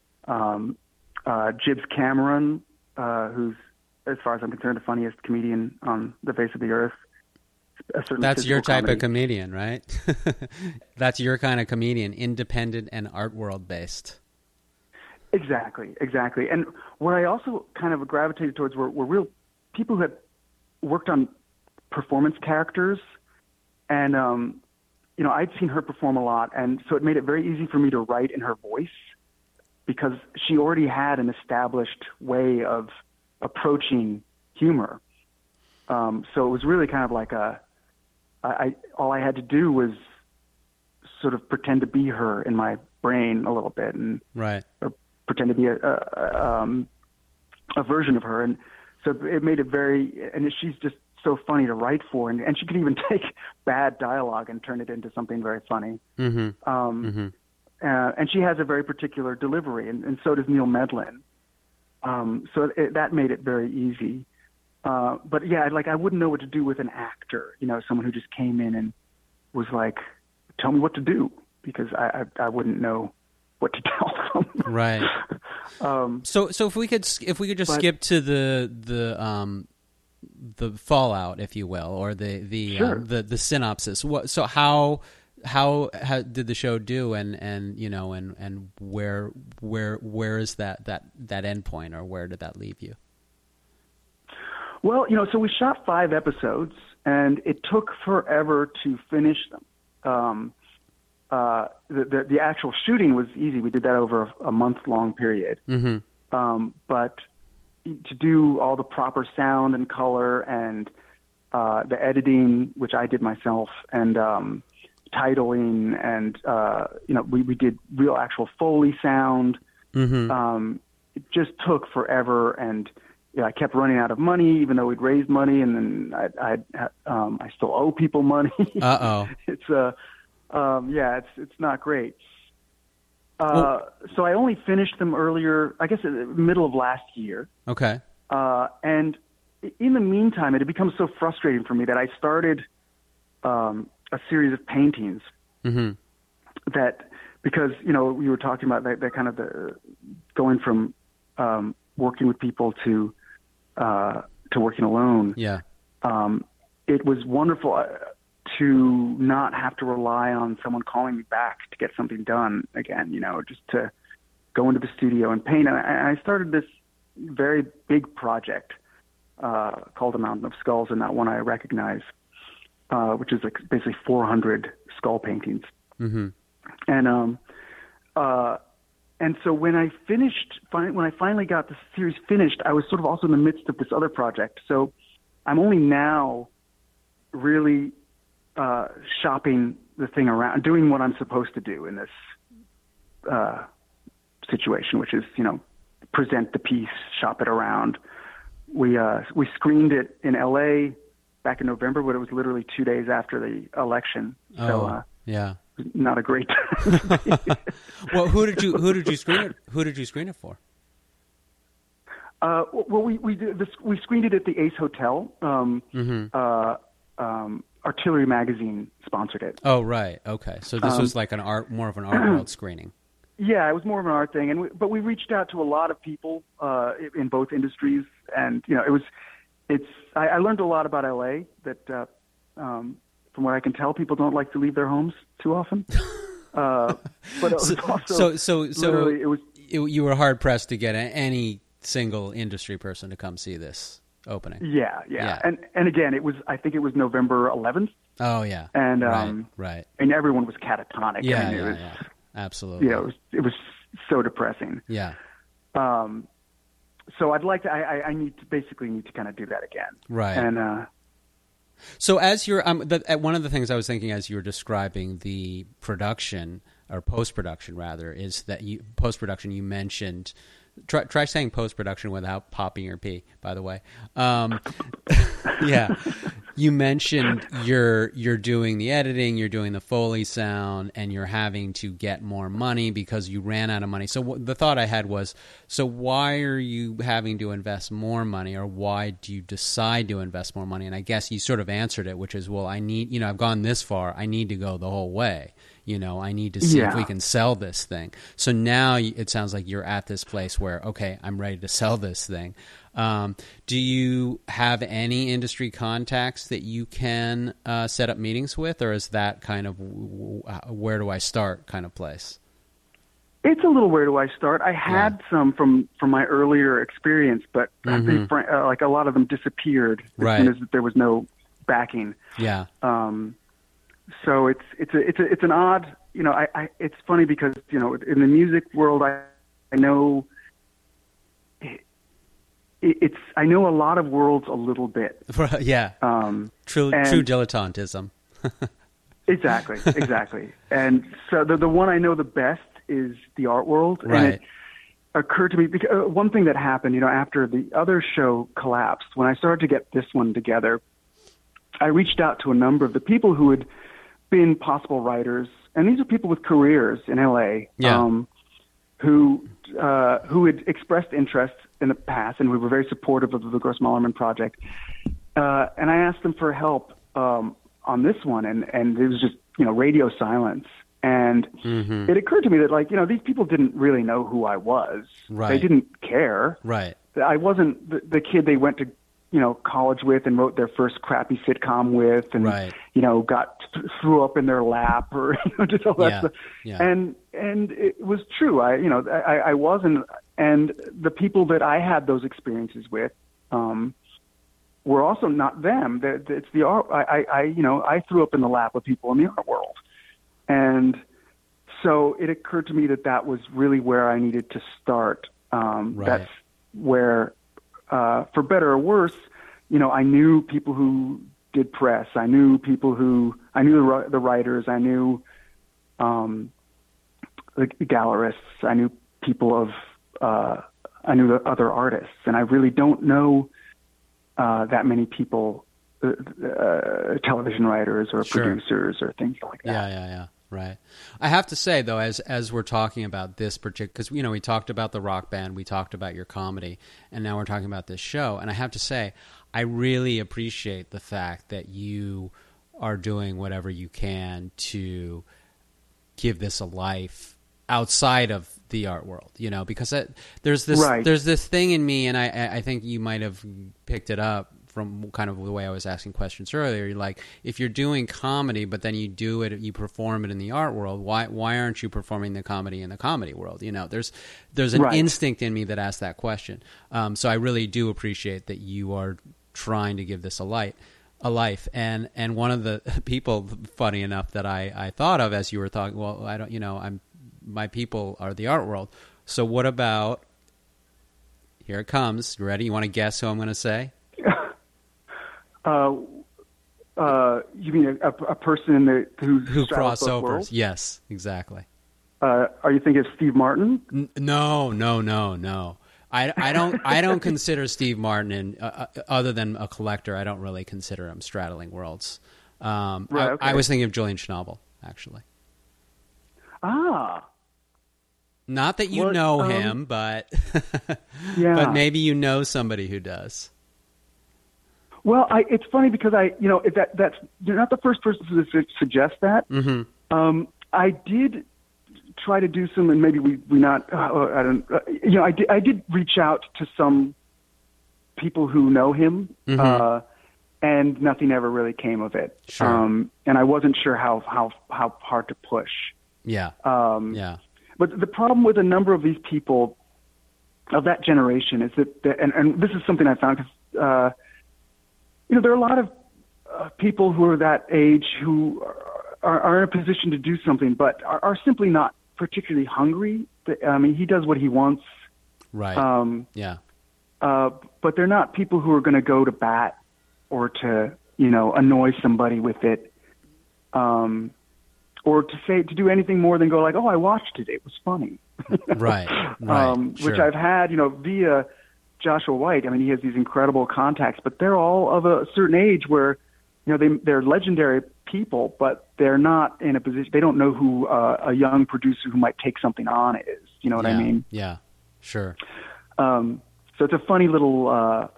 Jibbs Cameron, who's, as far as I'm concerned, the funniest comedian on the face of the earth. That's your type of comedian, right? That's your kind of comedian, independent and art world based. Exactly. And what I also kind of gravitated towards were real people who had worked on performance characters. And, I'd seen her perform a lot. And so it made it very easy for me to write in her voice because she already had an established way of approaching humor. So it was really kind of like all I had to do was sort of pretend to be her in my brain a little bit, and right, or pretend to be a version of her, and so it made it and she's just so funny to write for, and she could even take bad dialogue and turn it into something very funny. Mm-hmm. And she has a very particular delivery, and so does Neil Medlin. So that made it very easy. But yeah, I wouldn't know what to do with an actor, someone who just came in and was like, tell me what to do, because I wouldn't know what to tell them. Right. So if we could just skip to the fallout, if you will, or the synopsis. How did the show do, and where is that end point, or where did that leave you? Well, so we shot 5 episodes, and it took forever to finish them. The actual shooting was easy. We did that over a month-long period. Mm-hmm. But to do all the proper sound and color and the editing, which I did myself, and titling, and we did real actual Foley sound. Mm-hmm. It just took forever, and I kept running out of money, even though we'd raised money, and then I still owe people money. Uh-oh. It's it's not great. So I only finished them earlier, I guess, in the middle of last year. Okay. And in the meantime, it had become so frustrating for me that I started a series of paintings that, because, you know, you were talking about that kind of going from working with people to working alone. Yeah. It was wonderful to not have to rely on someone calling me back to get something done again, you know, just to go into the studio and paint. And I started this very big project called A Mountain of Skulls, and that one I recognize, which is like basically 400 skull paintings. Mm-hmm. And so when I finally got the series finished, I was sort of also in the midst of this other project. So I'm only now really shopping the thing around, doing what I'm supposed to do in this situation, which is, you know, present the piece, shop it around. We screened it in LA back in November, but it was literally 2 days after the election. So yeah, not a great time. Well, who did you screen it? Who did you screen it for? Well, we screened it at the Ace Hotel. Artillery Magazine sponsored it. Oh, right. Okay. So this was like more of an art world screening. Yeah, it was more of an art thing, but we reached out to a lot of people in both industries, and you know, I learned a lot about LA. That from what I can tell, people don't like to leave their homes too often. But it was also literally, it was. You were hard pressed to get any single industry person to come see this opening. Yeah. And again, I think it was November 11th. Oh yeah. And right. And everyone was catatonic. Yeah, I mean, yeah. Absolutely. You know, it was so depressing. Yeah. So I'd like to. I need to kind of do that again. Right. And so as you're one of the things I was thinking as you were describing the production or post-production rather is that post-production you mentioned. Try saying post-production without popping your P, by the way. Yeah. You mentioned you're doing the editing, you're doing the Foley sound, and you're having to get more money because you ran out of money. So the thought I had was, so why are you having to invest more money, or why do you decide to invest more money? And I guess you sort of answered it, which is, well, I've gone this far, I need to go the whole way. You know, I need to see if we can sell this thing. So now it sounds like you're at this place where, okay, I'm ready to sell this thing. Do you have any industry contacts that you can set up meetings with, or is that kind of where do I start kind of place? It's a little where do I start. I had some from my earlier experience, but like a lot of them disappeared as soon as there was no backing. Yeah. So it's an odd, you know, it's funny because, you know, in the music world, I know I know a lot of worlds a little bit. Yeah. True dilettantism. Exactly. And so the one I know the best is the art world. Right. And it occurred to me, because one thing that happened, you know, after the other show collapsed, when I started to get this one together, I reached out to a number of the people who had been possible writers, and these are people with careers in LA, who had expressed interest in the past and who were very supportive of the Gross Mallerman project. And I asked them for help on this one, and it was just, you know, radio silence. And it occurred to me that, like, you know, these people didn't really know who I was. Right. They didn't care. Right. I wasn't the kid they went to, you know, college with and wrote their first crappy sitcom with, and you know, threw up in their lap, or, you know, just all that stuff. Yeah. And it was true. I wasn't, and the people that I had those experiences with were also not them. It's the art. I threw up in the lap of people in the art world, and so it occurred to me that was really where I needed to start. That's where, for better or worse, you know, I knew people who did press. I knew the writers. I knew the gallerists. I knew people I knew the other artists, and I really don't know that many people, television writers or producers or things like that. Yeah. Right. I have to say, though, as we're talking about this particular, because, you know, we talked about the rock band, we talked about your comedy, and now we're talking about this show. And I have to say, I really appreciate the fact that you are doing whatever you can to give this a life outside of the art world, you know, because there's this thing in me, and I think you might have picked it up from kind of the way I was asking questions earlier. You're like, if you're doing comedy, but then you do it, you perform it in the art world, why aren't you performing the comedy in the comedy world? You know, there's an instinct in me that asks that question. So I really do appreciate that you are trying to give this a life. And one of the people, funny enough, that I thought of as you were talking, well, I don't, you know, my people are the art world. So what about, here it comes. You ready? You want to guess who I'm going to say? You mean a person who crossovers? Worlds? Yes, exactly. Are you thinking of Steve Martin? No. I don't consider Steve Martin, other than a collector. I don't really consider him straddling worlds. Okay. I was thinking of Julian Schnabel, actually. Not that you know him, but yeah. But maybe you know somebody who does. Well, it's funny because that's you're not the first person to suggest that. Mm-hmm. I did try to do some, and maybe we not. I don't. I did reach out to some people who know him, mm-hmm. And nothing ever really came of it. Sure. And I wasn't sure how hard to push. Yeah. Yeah. But the problem with a number of these people of that generation is that, and this is something I found because. There are a lot of people who are that age who are in a position to do something, but are simply not particularly hungry. I mean, he does what he wants. Right. Yeah. But they're not people who are going to go to bat or to, annoy somebody with it. Or to do anything more than go like, oh, I watched it. It was funny. Right. Sure. Which I've had, via Joshua White. I mean, he has these incredible contacts, but they're all of a certain age where, they're legendary people, but they're not in a position. They don't know who a young producer who might take something on is. You know what I mean? Yeah, sure. So it's a funny little.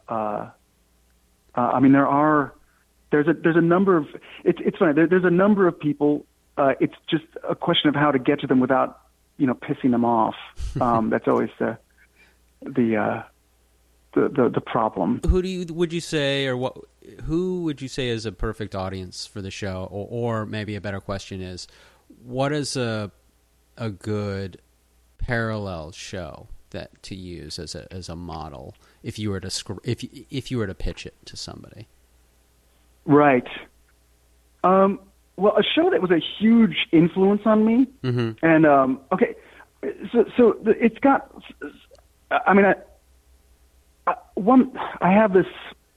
I mean, there's a number of. It's funny. There's a number of people. It's just a question of how to get to them without, pissing them off. That's always the problem. Who would you say is a perfect audience for the show? Or maybe a better question is, what is a good parallel show that to use as a model if you were to pitch it to somebody? Right. Well, a show that was a huge influence on me, mm-hmm. and okay, so it's got. I mean, I have this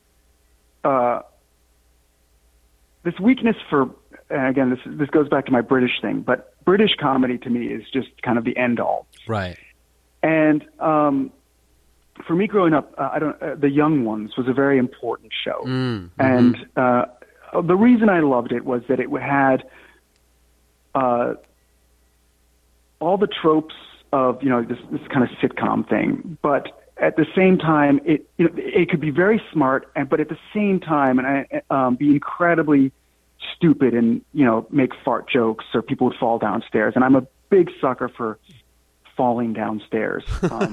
this weakness for, and again, this goes back to my British thing, but British comedy to me is just kind of the end all. Right. And for me growing up, The Young Ones was a very important show, mm-hmm. and the reason I loved it was that it had all the tropes of this kind of sitcom thing, but at the same time, it could be very smart, but at the same time, be incredibly stupid and make fart jokes, or people would fall downstairs. And I'm a big sucker for falling downstairs.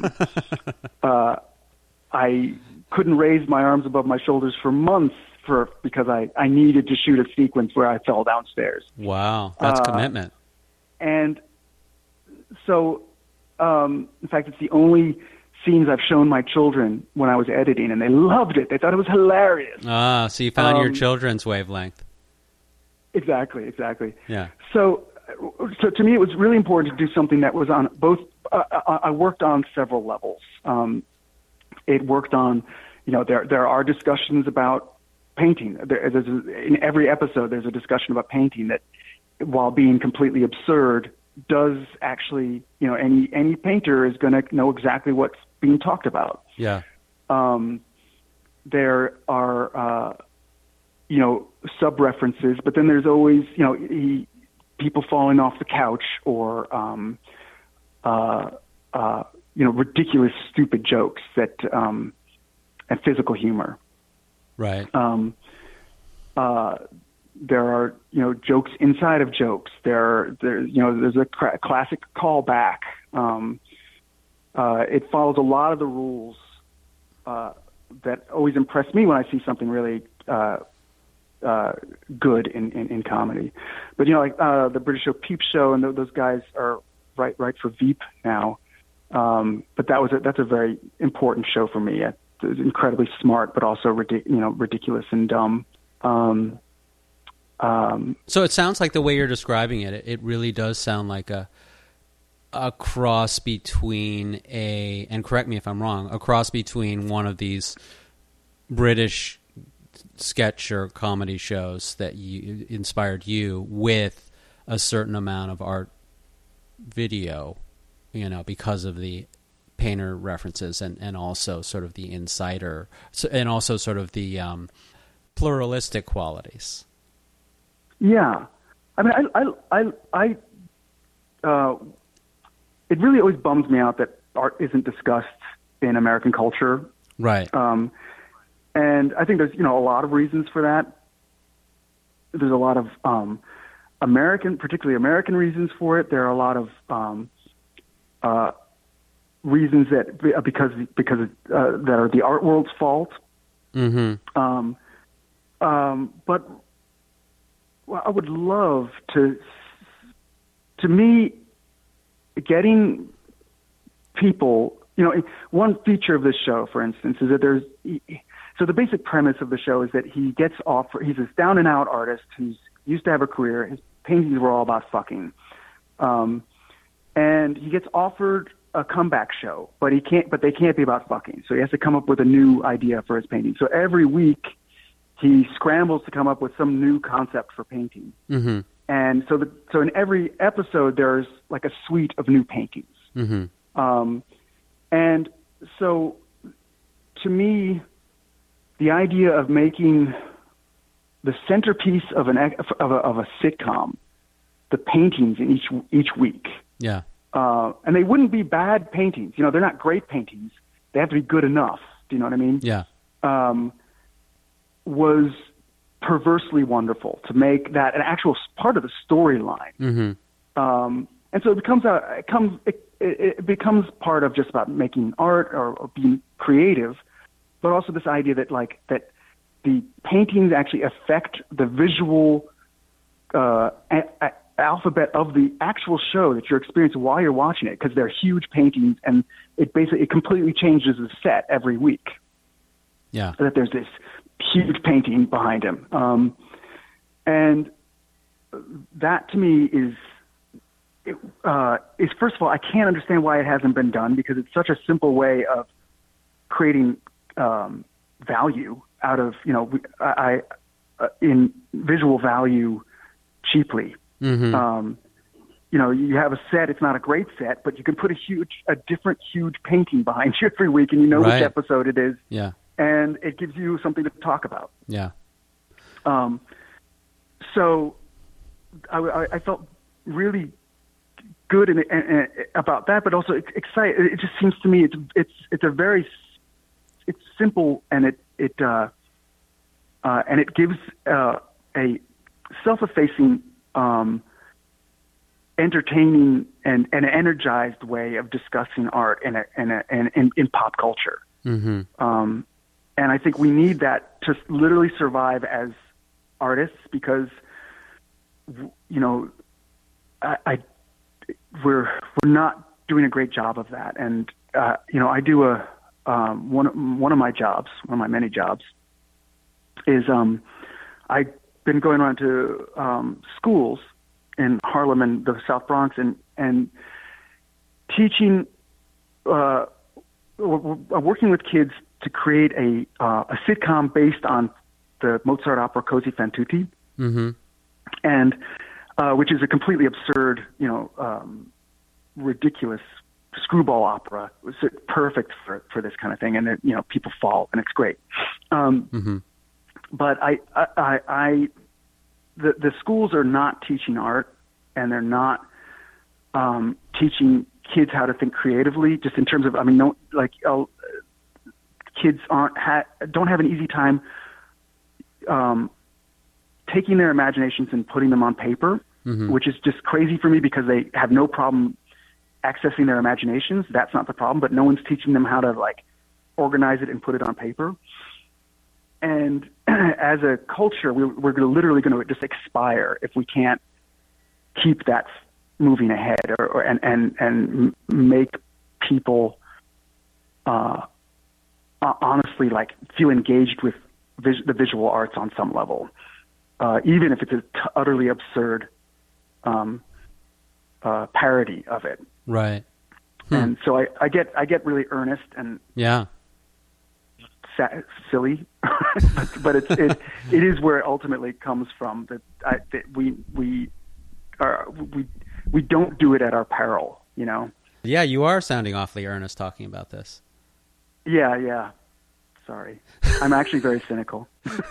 I couldn't raise my arms above my shoulders for months because I needed to shoot a sequence where I fell downstairs. Wow, that's commitment. And so, in fact, it's the only scenes I've shown my children when I was editing, and they loved it. They thought it was hilarious. So you found your children's wavelength. Exactly. Yeah. So to me, it was really important to do something that was on both. I worked on several levels. It worked on, there are discussions about painting. In every episode, there's a discussion about painting that, while being completely absurd, does actually, any painter is going to know exactly what's being talked about. Yeah. There are, sub-references, but then there's always, people falling off the couch or ridiculous, stupid jokes that and physical humor. Right. There are jokes inside of jokes. There's a classic callback. It follows a lot of the rules that always impress me when I see something really good in comedy. But the British show Peep Show, and those guys are right for Veep now. But that's a very important show for me. It was incredibly smart, but also ridiculous and dumb. So it sounds like the way you're describing it, it really does sound like a cross between and correct me if I'm wrong, a cross between one of these British sketch or comedy shows that inspired you with a certain amount of art video, because of the Painter references and also sort of the insider and also sort of the pluralistic qualities. Yeah, I mean, it really always bums me out that art isn't discussed in American culture. Right. And I think there's, a lot of reasons for that. There's a lot of particularly American reasons for it. There are a lot of reasons that because that are the art world's fault. Mm-hmm. But I would love to me, getting people, one feature of this show, for instance, is that so the basic premise of the show is that he's this down and out artist who's used to have a career. His paintings were all about fucking. And he gets offered a comeback show, but they can't be about fucking. So he has to come up with a new idea for his painting. So every week he scrambles to come up with some new concept for painting. Mm-hmm. And so in every episode, there's like a suite of new paintings. Mm-hmm. And so to me, the idea of making the centerpiece of a sitcom, the paintings in each week. Yeah. And they wouldn't be bad paintings. They're not great paintings. They have to be good enough. Do you know what I mean? Yeah. Was perversely wonderful to make that an actual part of the storyline. Mm-hmm. And so it becomes part of just about making art or being creative, but also this idea that that the paintings actually affect the visual alphabet of the actual show that you're experiencing while you're watching it, because they're huge paintings, and it completely changes the set every week. Yeah. So that there's this huge painting behind him. And that to me is first of all, I can't understand why it hasn't been done, because it's such a simple way of creating value out of, in visual value cheaply. Mm-hmm. You have a set, it's not a great set, but you can put a different huge painting behind you every week, and Right. which episode it is. Yeah. And it gives you something to talk about. Yeah. So I felt really good and about that, but also excited. It just seems to me it's simple, and it gives a self-effacing, entertaining and an energized way of discussing art in pop culture. Mm-hmm. And I think we need that to literally survive as artists, because, we're not doing a great job of that. And, I do one of my jobs, one of my many jobs is, I've been going around to, schools in Harlem and the South Bronx and teaching, working with kids to create a sitcom based on the Mozart opera Così fan tutte, Mm-hmm. and which is a completely absurd, ridiculous screwball opera. It was perfect for this kind of thing, and people fall, and it's great. Mm-hmm. But the schools are not teaching art, and they're not teaching kids how to think creatively. Just in terms of, kids don't have an easy time taking their imaginations and putting them on paper, which is just crazy for me because they have no problem accessing their imaginations. That's not the problem, but no one's teaching them how to like organize it and put it on paper. And as a culture, we're literally going to just expire if we can't keep that moving ahead and make people honestly like feel engaged with the visual arts on some level, even if it's an utterly absurd parody of it. Right. And so I get really earnest and silly, but it is where it ultimately comes from. That we don't do it at our peril, you know. Yeah, you are sounding awfully earnest talking about this. Yeah. Sorry, I'm actually very cynical.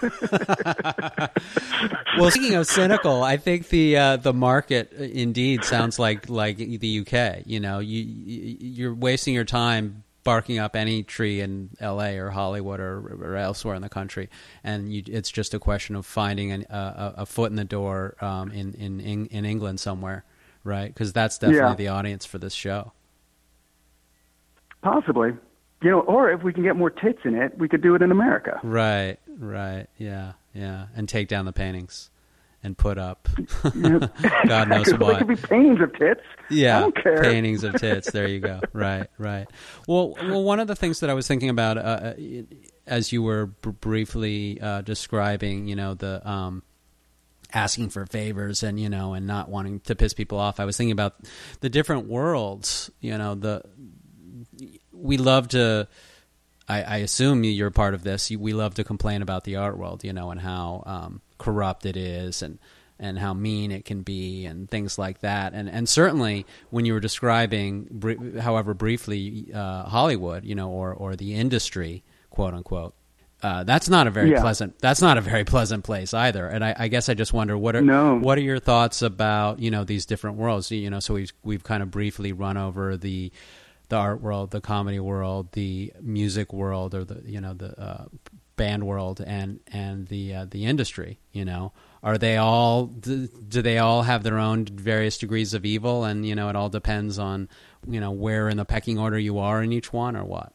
Well, speaking of cynical, I think the market indeed sounds like the UK. You know, you're wasting your time barking up any tree in L.A. or Hollywood or elsewhere in the country, and it's just a question of finding a foot in the door in England somewhere, right? Because that's definitely the audience for this show. Possibly. You know, or if we can get more tits in it, we could do it in America. Right, yeah, and take down the paintings and put up God knows what. It could be paintings of tits. Yeah, I don't care. Paintings of tits. There you go. Right. Well, one of the things that I was thinking about as you were briefly describing, you know, the asking for favors and, you know, and not wanting to piss people off, I was thinking about the different worlds. You know, we love to, I assume you're part of this, we love to complain about the art world, you know, and how corrupt it is and how mean it can be and things like that. And certainly when you were describing, however briefly, Hollywood, you know, or the industry, quote unquote, that's not a very pleasant place either. And I guess I just wonder what are your thoughts about, you know, these different worlds? You know, so we've kind of briefly run over the art world, the comedy world, the music world, or the band world, and the industry. You know, are they all? Do they all have their own various degrees of evil? And, you know, it all depends on, you know, where in the pecking order you are in each one, or what?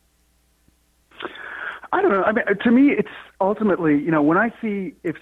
I don't know. I mean, to me, it's ultimately, you know, when I see if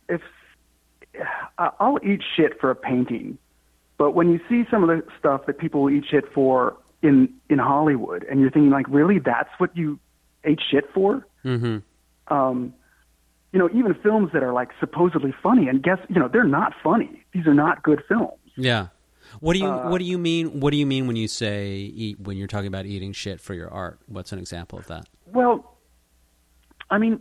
I'll eat shit for a painting, but when you see some of the stuff that people will eat shit for in Hollywood, and you're thinking like, really, that's what you ate shit for? Mm-hmm. You know, even films that are like supposedly funny, and you know, they're not funny. These are not good films. Yeah. What do you mean? What do you mean when you say when you're talking about eating shit for your art? What's an example of that? Well, I mean,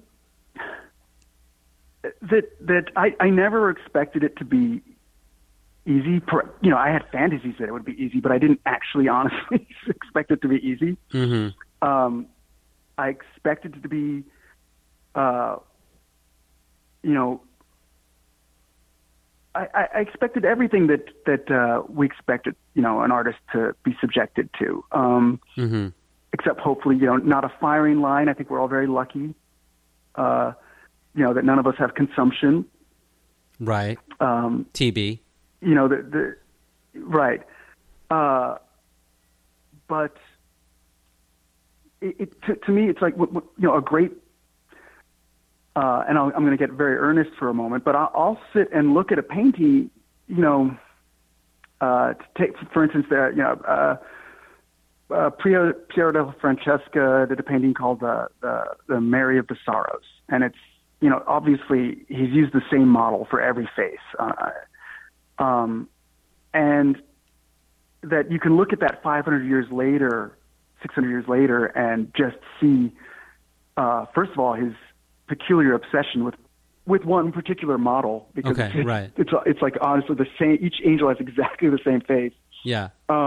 that I never expected it to be easy. You know, I had fantasies that it would be easy, but I didn't actually honestly expect it to be easy. Mm-hmm. I expected it to be, you know, I expected everything that we expected, you know, an artist to be subjected to, mm-hmm. except hopefully, you know, not a firing line. I think we're all very lucky, you know, that none of us have consumption. Right. TB. You know, right. But to me, it's like, you know, a great, and I'm going to get very earnest for a moment, but I'll sit and look at a painting, you know, to take, for instance, Piero del Francesca did a painting called the Mary of the Sorrows. And it's, you know, obviously he's used the same model for every face. And that you can look at that 500 years later, 600 years later, and just see, first of all, his peculiar obsession with one particular model, because it's like honestly the same. Each angel has exactly the same face. Yeah.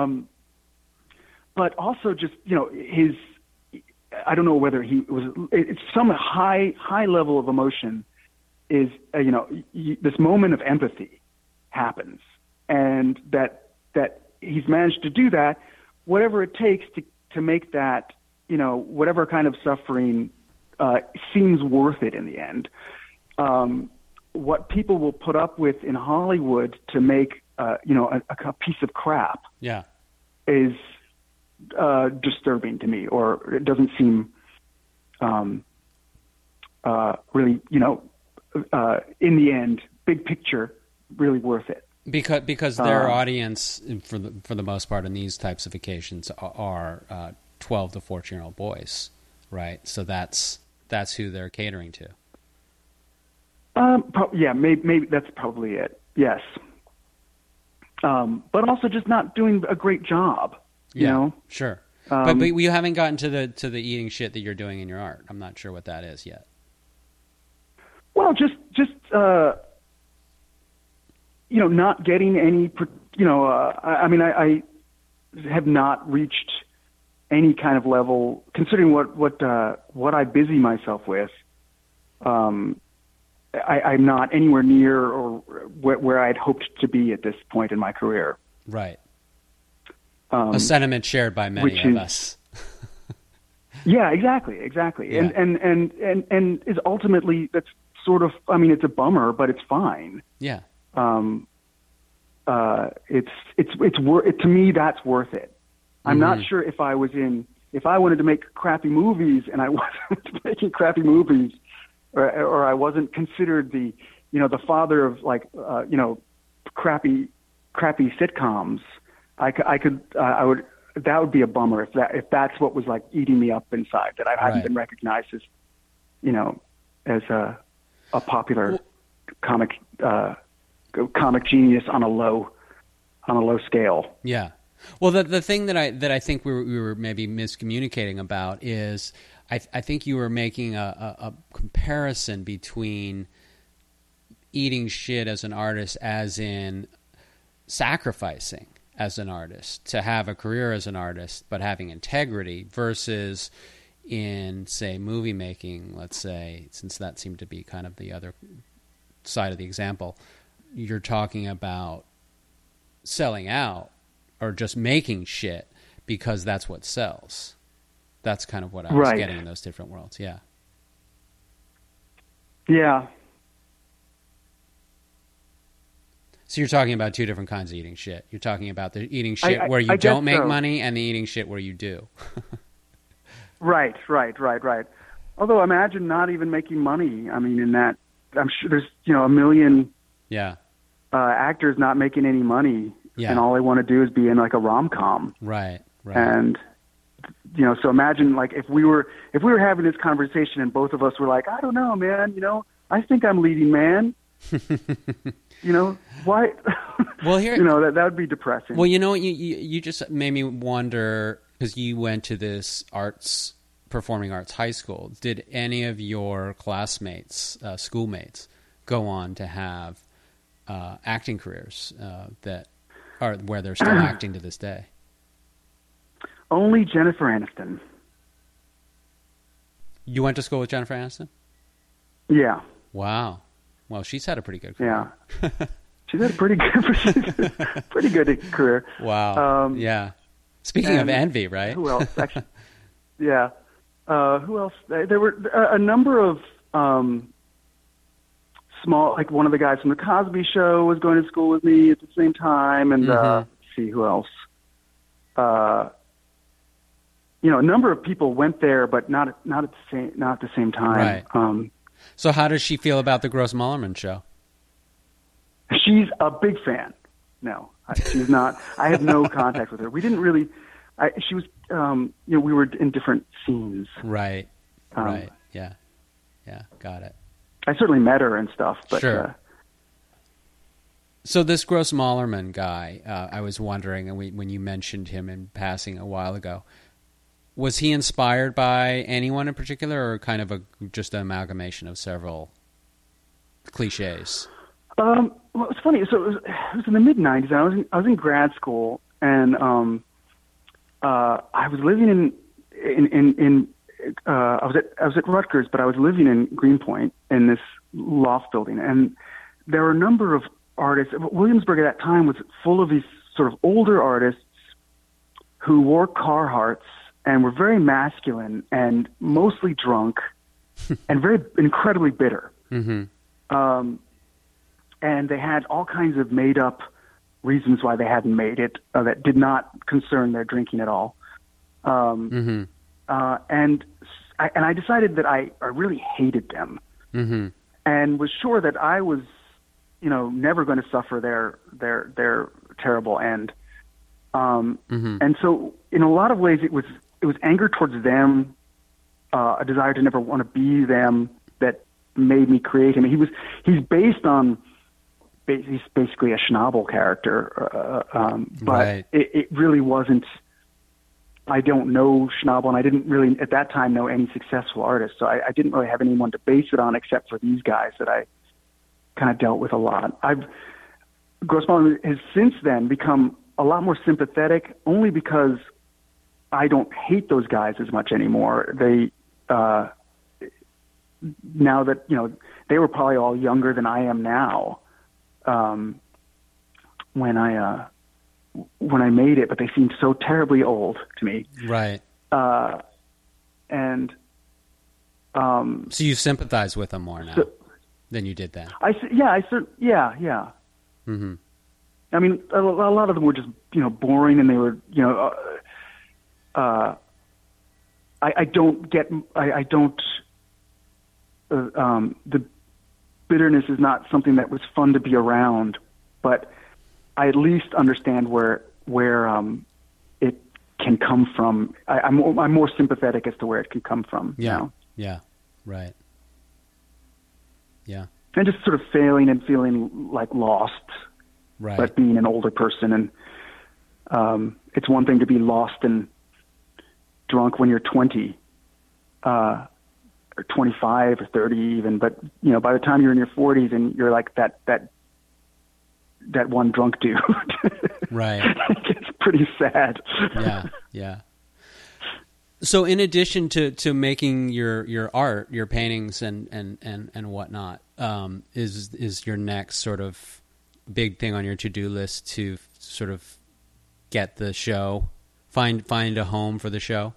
But also just, you know, I don't know whether it's some high level of emotion is, you know, this moment of empathy happens. and that he's managed to do that, whatever it takes to make that, whatever kind of suffering seems worth it in the end. What people will put up with in Hollywood to make, a piece of crap, is disturbing to me, or it doesn't seem really, in the end, big picture, really worth it. Because their audience, for the most part, in these types of occasions, are 12 to 14-year-old boys, right? So that's who they're catering to. Maybe that's probably it. Yes, but also just not doing a great job. You know? Sure. But you haven't gotten to the eating shit that you're doing in your art. I'm not sure what that is yet. Well, just not getting any. I have not reached any kind of level, considering what I busy myself with. I'm not anywhere near or where I'd hoped to be at this point in my career. Right. A sentiment shared by many of us. Yeah, exactly. Yeah. And is ultimately, that's sort of, it's a bummer, but it's fine. Yeah. It's worth, to me, that's worth it. I'm not sure if I wanted to make crappy movies and I wasn't making crappy movies, or I wasn't considered the father of crappy sitcoms, I would, that would be a bummer if that's what was like eating me up inside, that I hadn't been recognized as, as a popular comic genius on a low scale. Yeah. Well, the thing that I think we were maybe miscommunicating about is I think you were making a comparison between eating shit as an artist, as in sacrificing as an artist to have a career as an artist, but having integrity, versus in, say, movie making, let's say, since that seemed to be kind of the other side of the example, you're talking about selling out or just making shit because that's what sells. That's kind of what I was getting in those different worlds. Yeah. Yeah. So you're talking about two different kinds of eating shit. You're talking about the eating shit where you don't make money, and the eating shit where you do. Right. Although imagine not even making money. In that, I'm sure there's a million actors not making any money, and all they want to do is be in like a rom-com. Right. And so imagine like if we were having this conversation and both of us were like, I don't know, man. I think I'm leading man. Why? Well, here, that would be depressing. Well, you just made me wonder, because you went to this performing arts high school. Did any of your classmates, schoolmates, go on to have acting careers that are where they're still acting to this day? Only Jennifer Aniston. You went to school with Jennifer Aniston? Yeah. Wow. Well, she's had a pretty good career. Yeah. She's had a pretty good career. Wow. Yeah. Speaking of envy, right? Who else? Actually, yeah. Who else? There were a number of small, like one of the guys from the Cosby Show was going to school with me at the same time, and let's see who else. A number of people went there, but not at the same time. Right. So how does she feel about the Gross Mullerman show? She's a big fan. No, she's not. I have no contact with her. We didn't really. She was. We were in different scenes. Right. Right. Yeah. Got it. I certainly met her and stuff. But, sure. So this Gross Mullerman guy, I was wondering, and when you mentioned him in passing a while ago, was he inspired by anyone in particular, or kind of just an amalgamation of several cliches? Well, it's funny. So it was in the mid-'90s. I was in grad school, and I was living I was at Rutgers, but I was living in Greenpoint in this loft building, and there were a number of artists. Williamsburg at that time was full of these sort of older artists who wore Carhartts and were very masculine and mostly drunk and very incredibly bitter. Mm-hmm. And they had all kinds of made up reasons why they hadn't made it that did not concern their drinking at all. And I decided that I really hated them, and was sure that I was, never going to suffer their terrible end. And so, in a lot of ways, it was anger towards them, a desire to never want to be them that made me create him. He's based on. He's basically a Schnabel character, but it really wasn't. I don't know Schnabel, and I didn't really at that time know any successful artists, so I didn't really have anyone to base it on except for these guys that I kind of dealt with a lot. Grossman has since then become a lot more sympathetic, only because I don't hate those guys as much anymore. They now that they were probably all younger than I am now. When I made it, but they seemed so terribly old to me. Right. And so you sympathize with them more now than you did then. Yeah. Mm-hmm. I mean, a lot of them were just boring, and they were I don't get the bitterness is not something that was fun to be around, but I at least understand where it can come from. I'm more sympathetic as to where it can come from. Yeah. Yeah. Right. Yeah. And just sort of failing and feeling like lost, right. But being an older person, and it's one thing to be lost and drunk when you're 20. Or 25 or 30 even, but by the time you're in your 40s and you're like that one drunk dude, right? It's pretty sad. Yeah. So, in addition to making your art, your paintings and whatnot, is your next sort of big thing on your to-do list to sort of get the show, find a home for the show?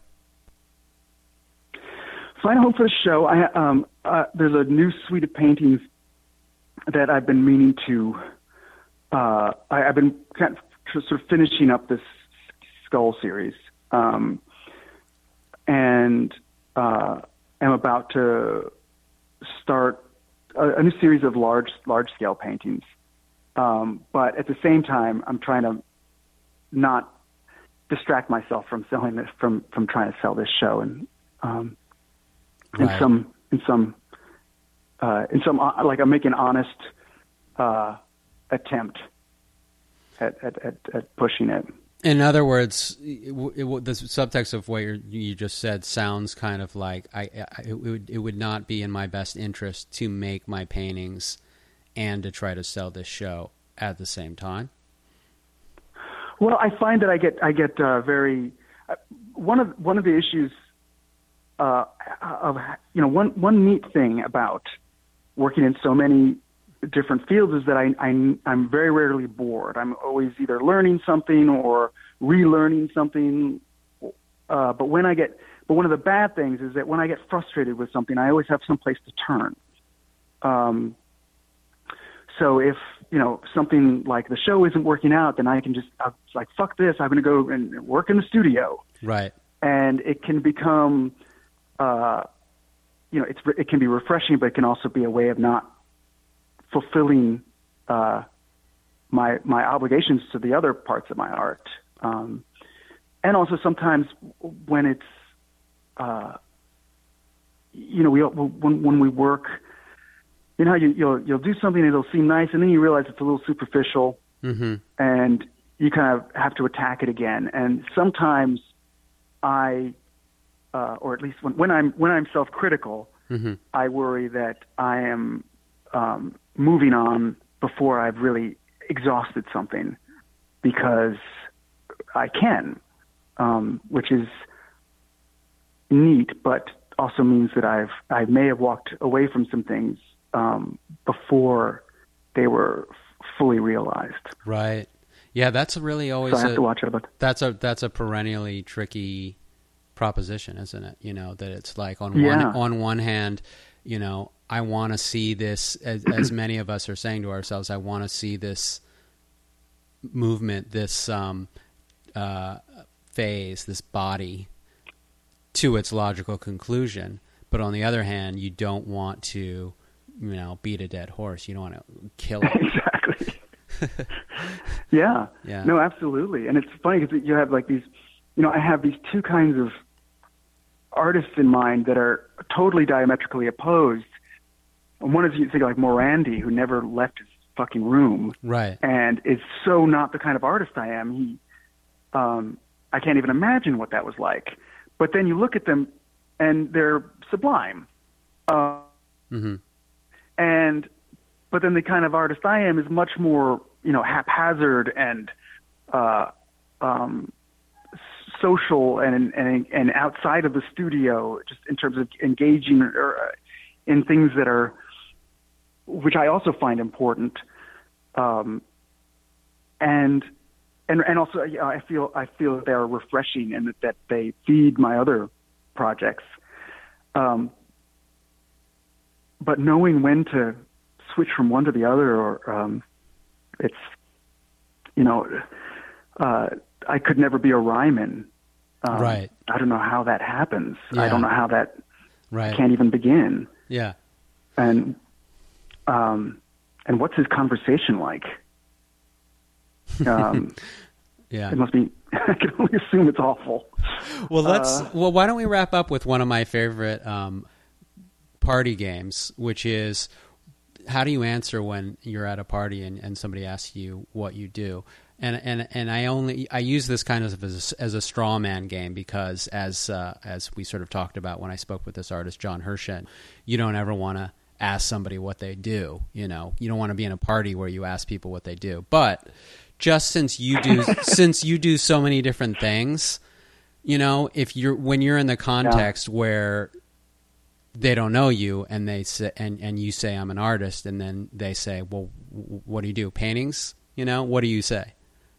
Find a home for the show. There's a new suite of paintings that I've been meaning to. I've been kind of sort of finishing up this skull series, and am about to start a new series of large scale paintings. But at the same time, I'm trying to not distract myself from selling this, from trying to sell this show, and in some like I'm making an honest attempt at pushing it. In other words, the subtext of what you just said sounds kind of like it would not be in my best interest to make my paintings and to try to sell this show at the same time. Well, I find that I get very one of the issues of one neat thing about working in so many different fields is that I'm very rarely bored. I'm always either learning something or relearning something. But one of the bad things is that when I get frustrated with something, I always have some place to turn. So if something like the show isn't working out, then I can just like, fuck this, I'm going to go and work in the studio. Right. And it can become, it can be refreshing, but it can also be a way of not fulfilling my obligations to the other parts of my art. And also sometimes when it's, when we work, how you'll do something, it'll seem nice, and then you realize it's a little superficial, and you kind of have to attack it again. And sometimes or at least when I'm self-critical, I worry that I am moving on before I've really exhausted something, because I can, which is neat, but also means that I may have walked away from some things before they were fully realized. Right. Yeah, that's really always. So I have to watch it about. That's a perennially tricky proposition, isn't it? You know, that it's like on one hand, you know, I want to see this, as many of us are saying to ourselves, I want to see this movement, this phase, this body to its logical conclusion. But on the other hand, you don't want to, you know, beat a dead horse. You don't want to kill it. Exactly. Yeah. No, absolutely. And it's funny because you have like these, you know, I have these two kinds of artists in mind that are totally diametrically opposed. And one is, you think, like Morandi, who never left his fucking room. Right. And is so not the kind of artist I am. I can't even imagine what that was like. But then you look at them and they're sublime. Mm-hmm. But then the kind of artist I am is much more, you know, haphazard and social and outside of the studio, just in terms of engaging in things that are, which I also find important. And also, I feel that they are refreshing and that they feed my other projects. But knowing when to switch from one to the other, or it's, you know, I could never be a Ryman. Right. I don't know how that happens. Yeah. I don't know how that. Right. I can't even begin. Yeah. And what's his conversation like? Yeah. It must be. I can only assume it's awful. Well, why don't we wrap up with one of my favorite party games, which is, how do you answer when you're at a party and somebody asks you what you do? And I use this kind of as a straw man game, because as we sort of talked about when I spoke with this artist John Hershen, you don't ever want to ask somebody what they do. You know, you don't want to be in a party where you ask people what they do. But just since you do so many different things, you know, when you're in the context where they don't know you and they say, and you say, I'm an artist, and then they say, well, what do you do? Paintings? You know, what do you say?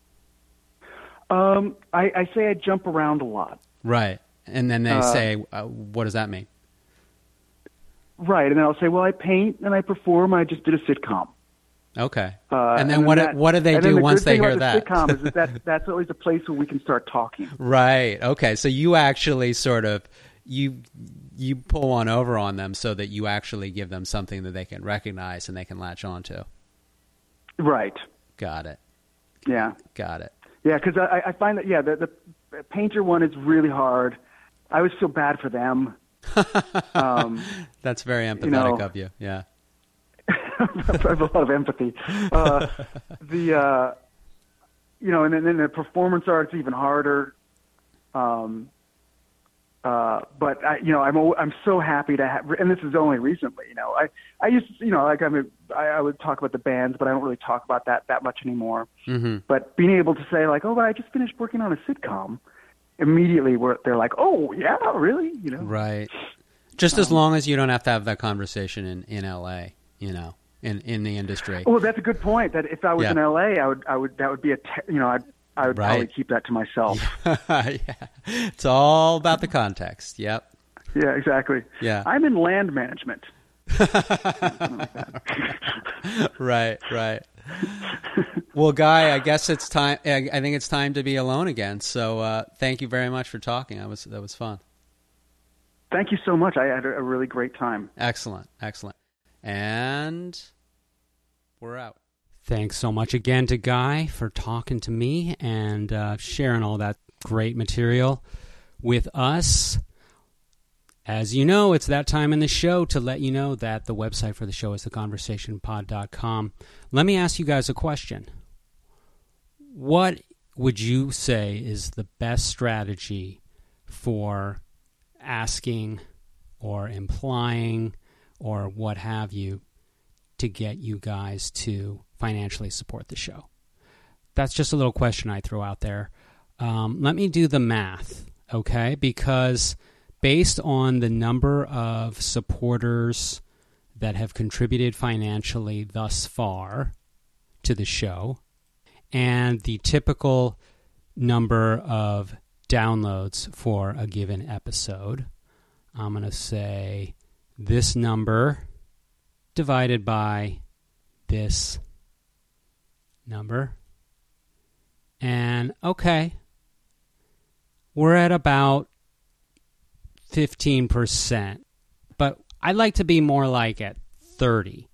I say I jump around a lot. Right. And then they say, what does that mean? Right. And then I'll say, well, I paint and I perform. I just did a sitcom. Okay. And then what do they do once they hear that? Sitcom is that's always a place where we can start talking. Right. Okay. So you actually sort of, you pull one over on them so that you actually give them something that they can recognize and they can latch onto. Right. Got it. Yeah. Got it. Yeah, because I find that, the painter one is really hard. I always feel bad for them. That's very empathetic of you. Yeah. I have a lot of empathy. And then the performance art's even harder. But I'm so happy to have, and this is only recently, I used to, I would talk about the bands, but I don't really talk about that much anymore. Mm-hmm. But being able to say like, oh, but I just finished working on a sitcom, immediately they're like, oh yeah, really? Right. Just as long as you don't have to have that conversation in LA, in the industry. Well, that's a good point. That if I was in LA, that would be I would probably keep that to myself. Yeah. It's all about the context. Yep. Yeah, exactly. Yeah. I'm in land management. Right. Well, Guy, I guess it's time. I think it's time to be alone again. So thank you very much for talking. That was fun. Thank you so much. I had a really great time. Excellent. And we're out. Thanks so much again to Guy for talking to me and sharing all that great material with us. As you know, it's that time in the show to let you know that the website for the show is theconversationpod.com. Let me ask you guys a question. What would you say is the best strategy for asking or implying or what have you to get you guys to financially support the show? That's just a little question I throw out there. Let me do the math, okay? Because based on the number of supporters that have contributed financially thus far to the show and the typical number of downloads for a given episode. I'm going to say this number divided by this number. And okay, we're at about 15%, but I'd like to be more like at 30.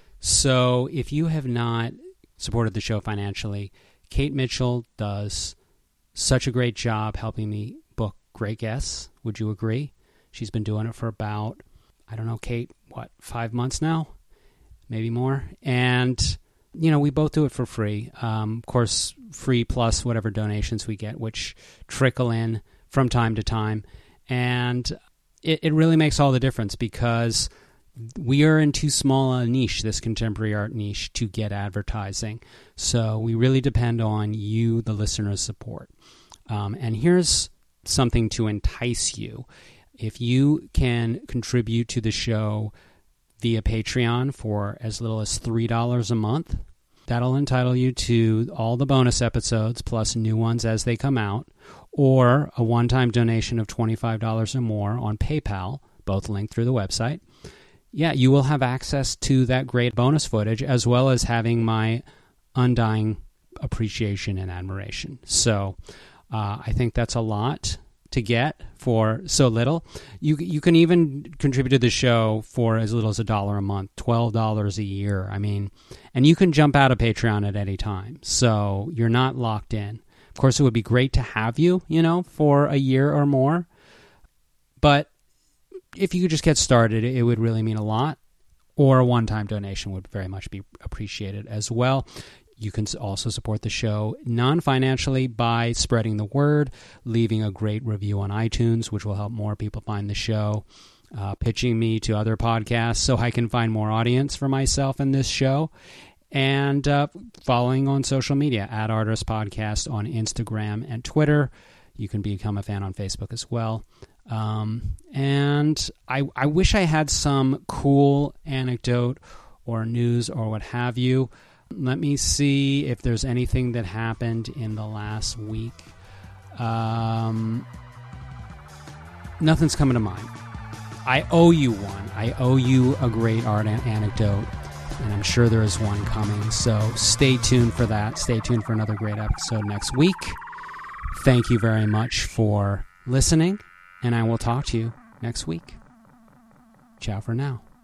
So if you have not supported the show financially, Kate Mitchell does such a great job helping me book great guests. Would you agree? She's been doing it for about, I don't know, Kate, 5 months now? Maybe more. And, we both do it for free. Of course, free plus whatever donations we get, which trickle in from time to time. And it really makes all the difference because we are in too small a niche, this contemporary art niche, to get advertising. So we really depend on you, the listener's support. And here's something to entice you. If you can contribute to the show via Patreon for as little as $3 a month, that'll entitle you to all the bonus episodes plus new ones as they come out, or a one-time donation of $25 or more on PayPal, both linked through the website. Yeah, you will have access to that great bonus footage as well as having my undying appreciation and admiration. So I think that's a lot to get for so little. You can even contribute to the show for as little as $1 a month, $12 a year. I mean, and you can jump out of Patreon at any time. So you're not locked in. Of course, it would be great to have you, for a year or more. But if you could just get started, it would really mean a lot. Or a one-time donation would very much be appreciated as well. You can also support the show non-financially by spreading the word, leaving a great review on iTunes, which will help more people find the show, pitching me to other podcasts so I can find more audience for myself in this show, and following on social media, @Artist Podcast on Instagram and Twitter. You can become a fan on Facebook as well. And I wish I had some cool anecdote or news or what have you. Let me see if there's anything that happened in the last week. Nothing's coming to mind. I owe you one. I owe you a great art anecdote, and I'm sure there is one coming. So stay tuned for that. Stay tuned for another great episode next week. Thank you very much for listening, and I will talk to you next week. Ciao for now.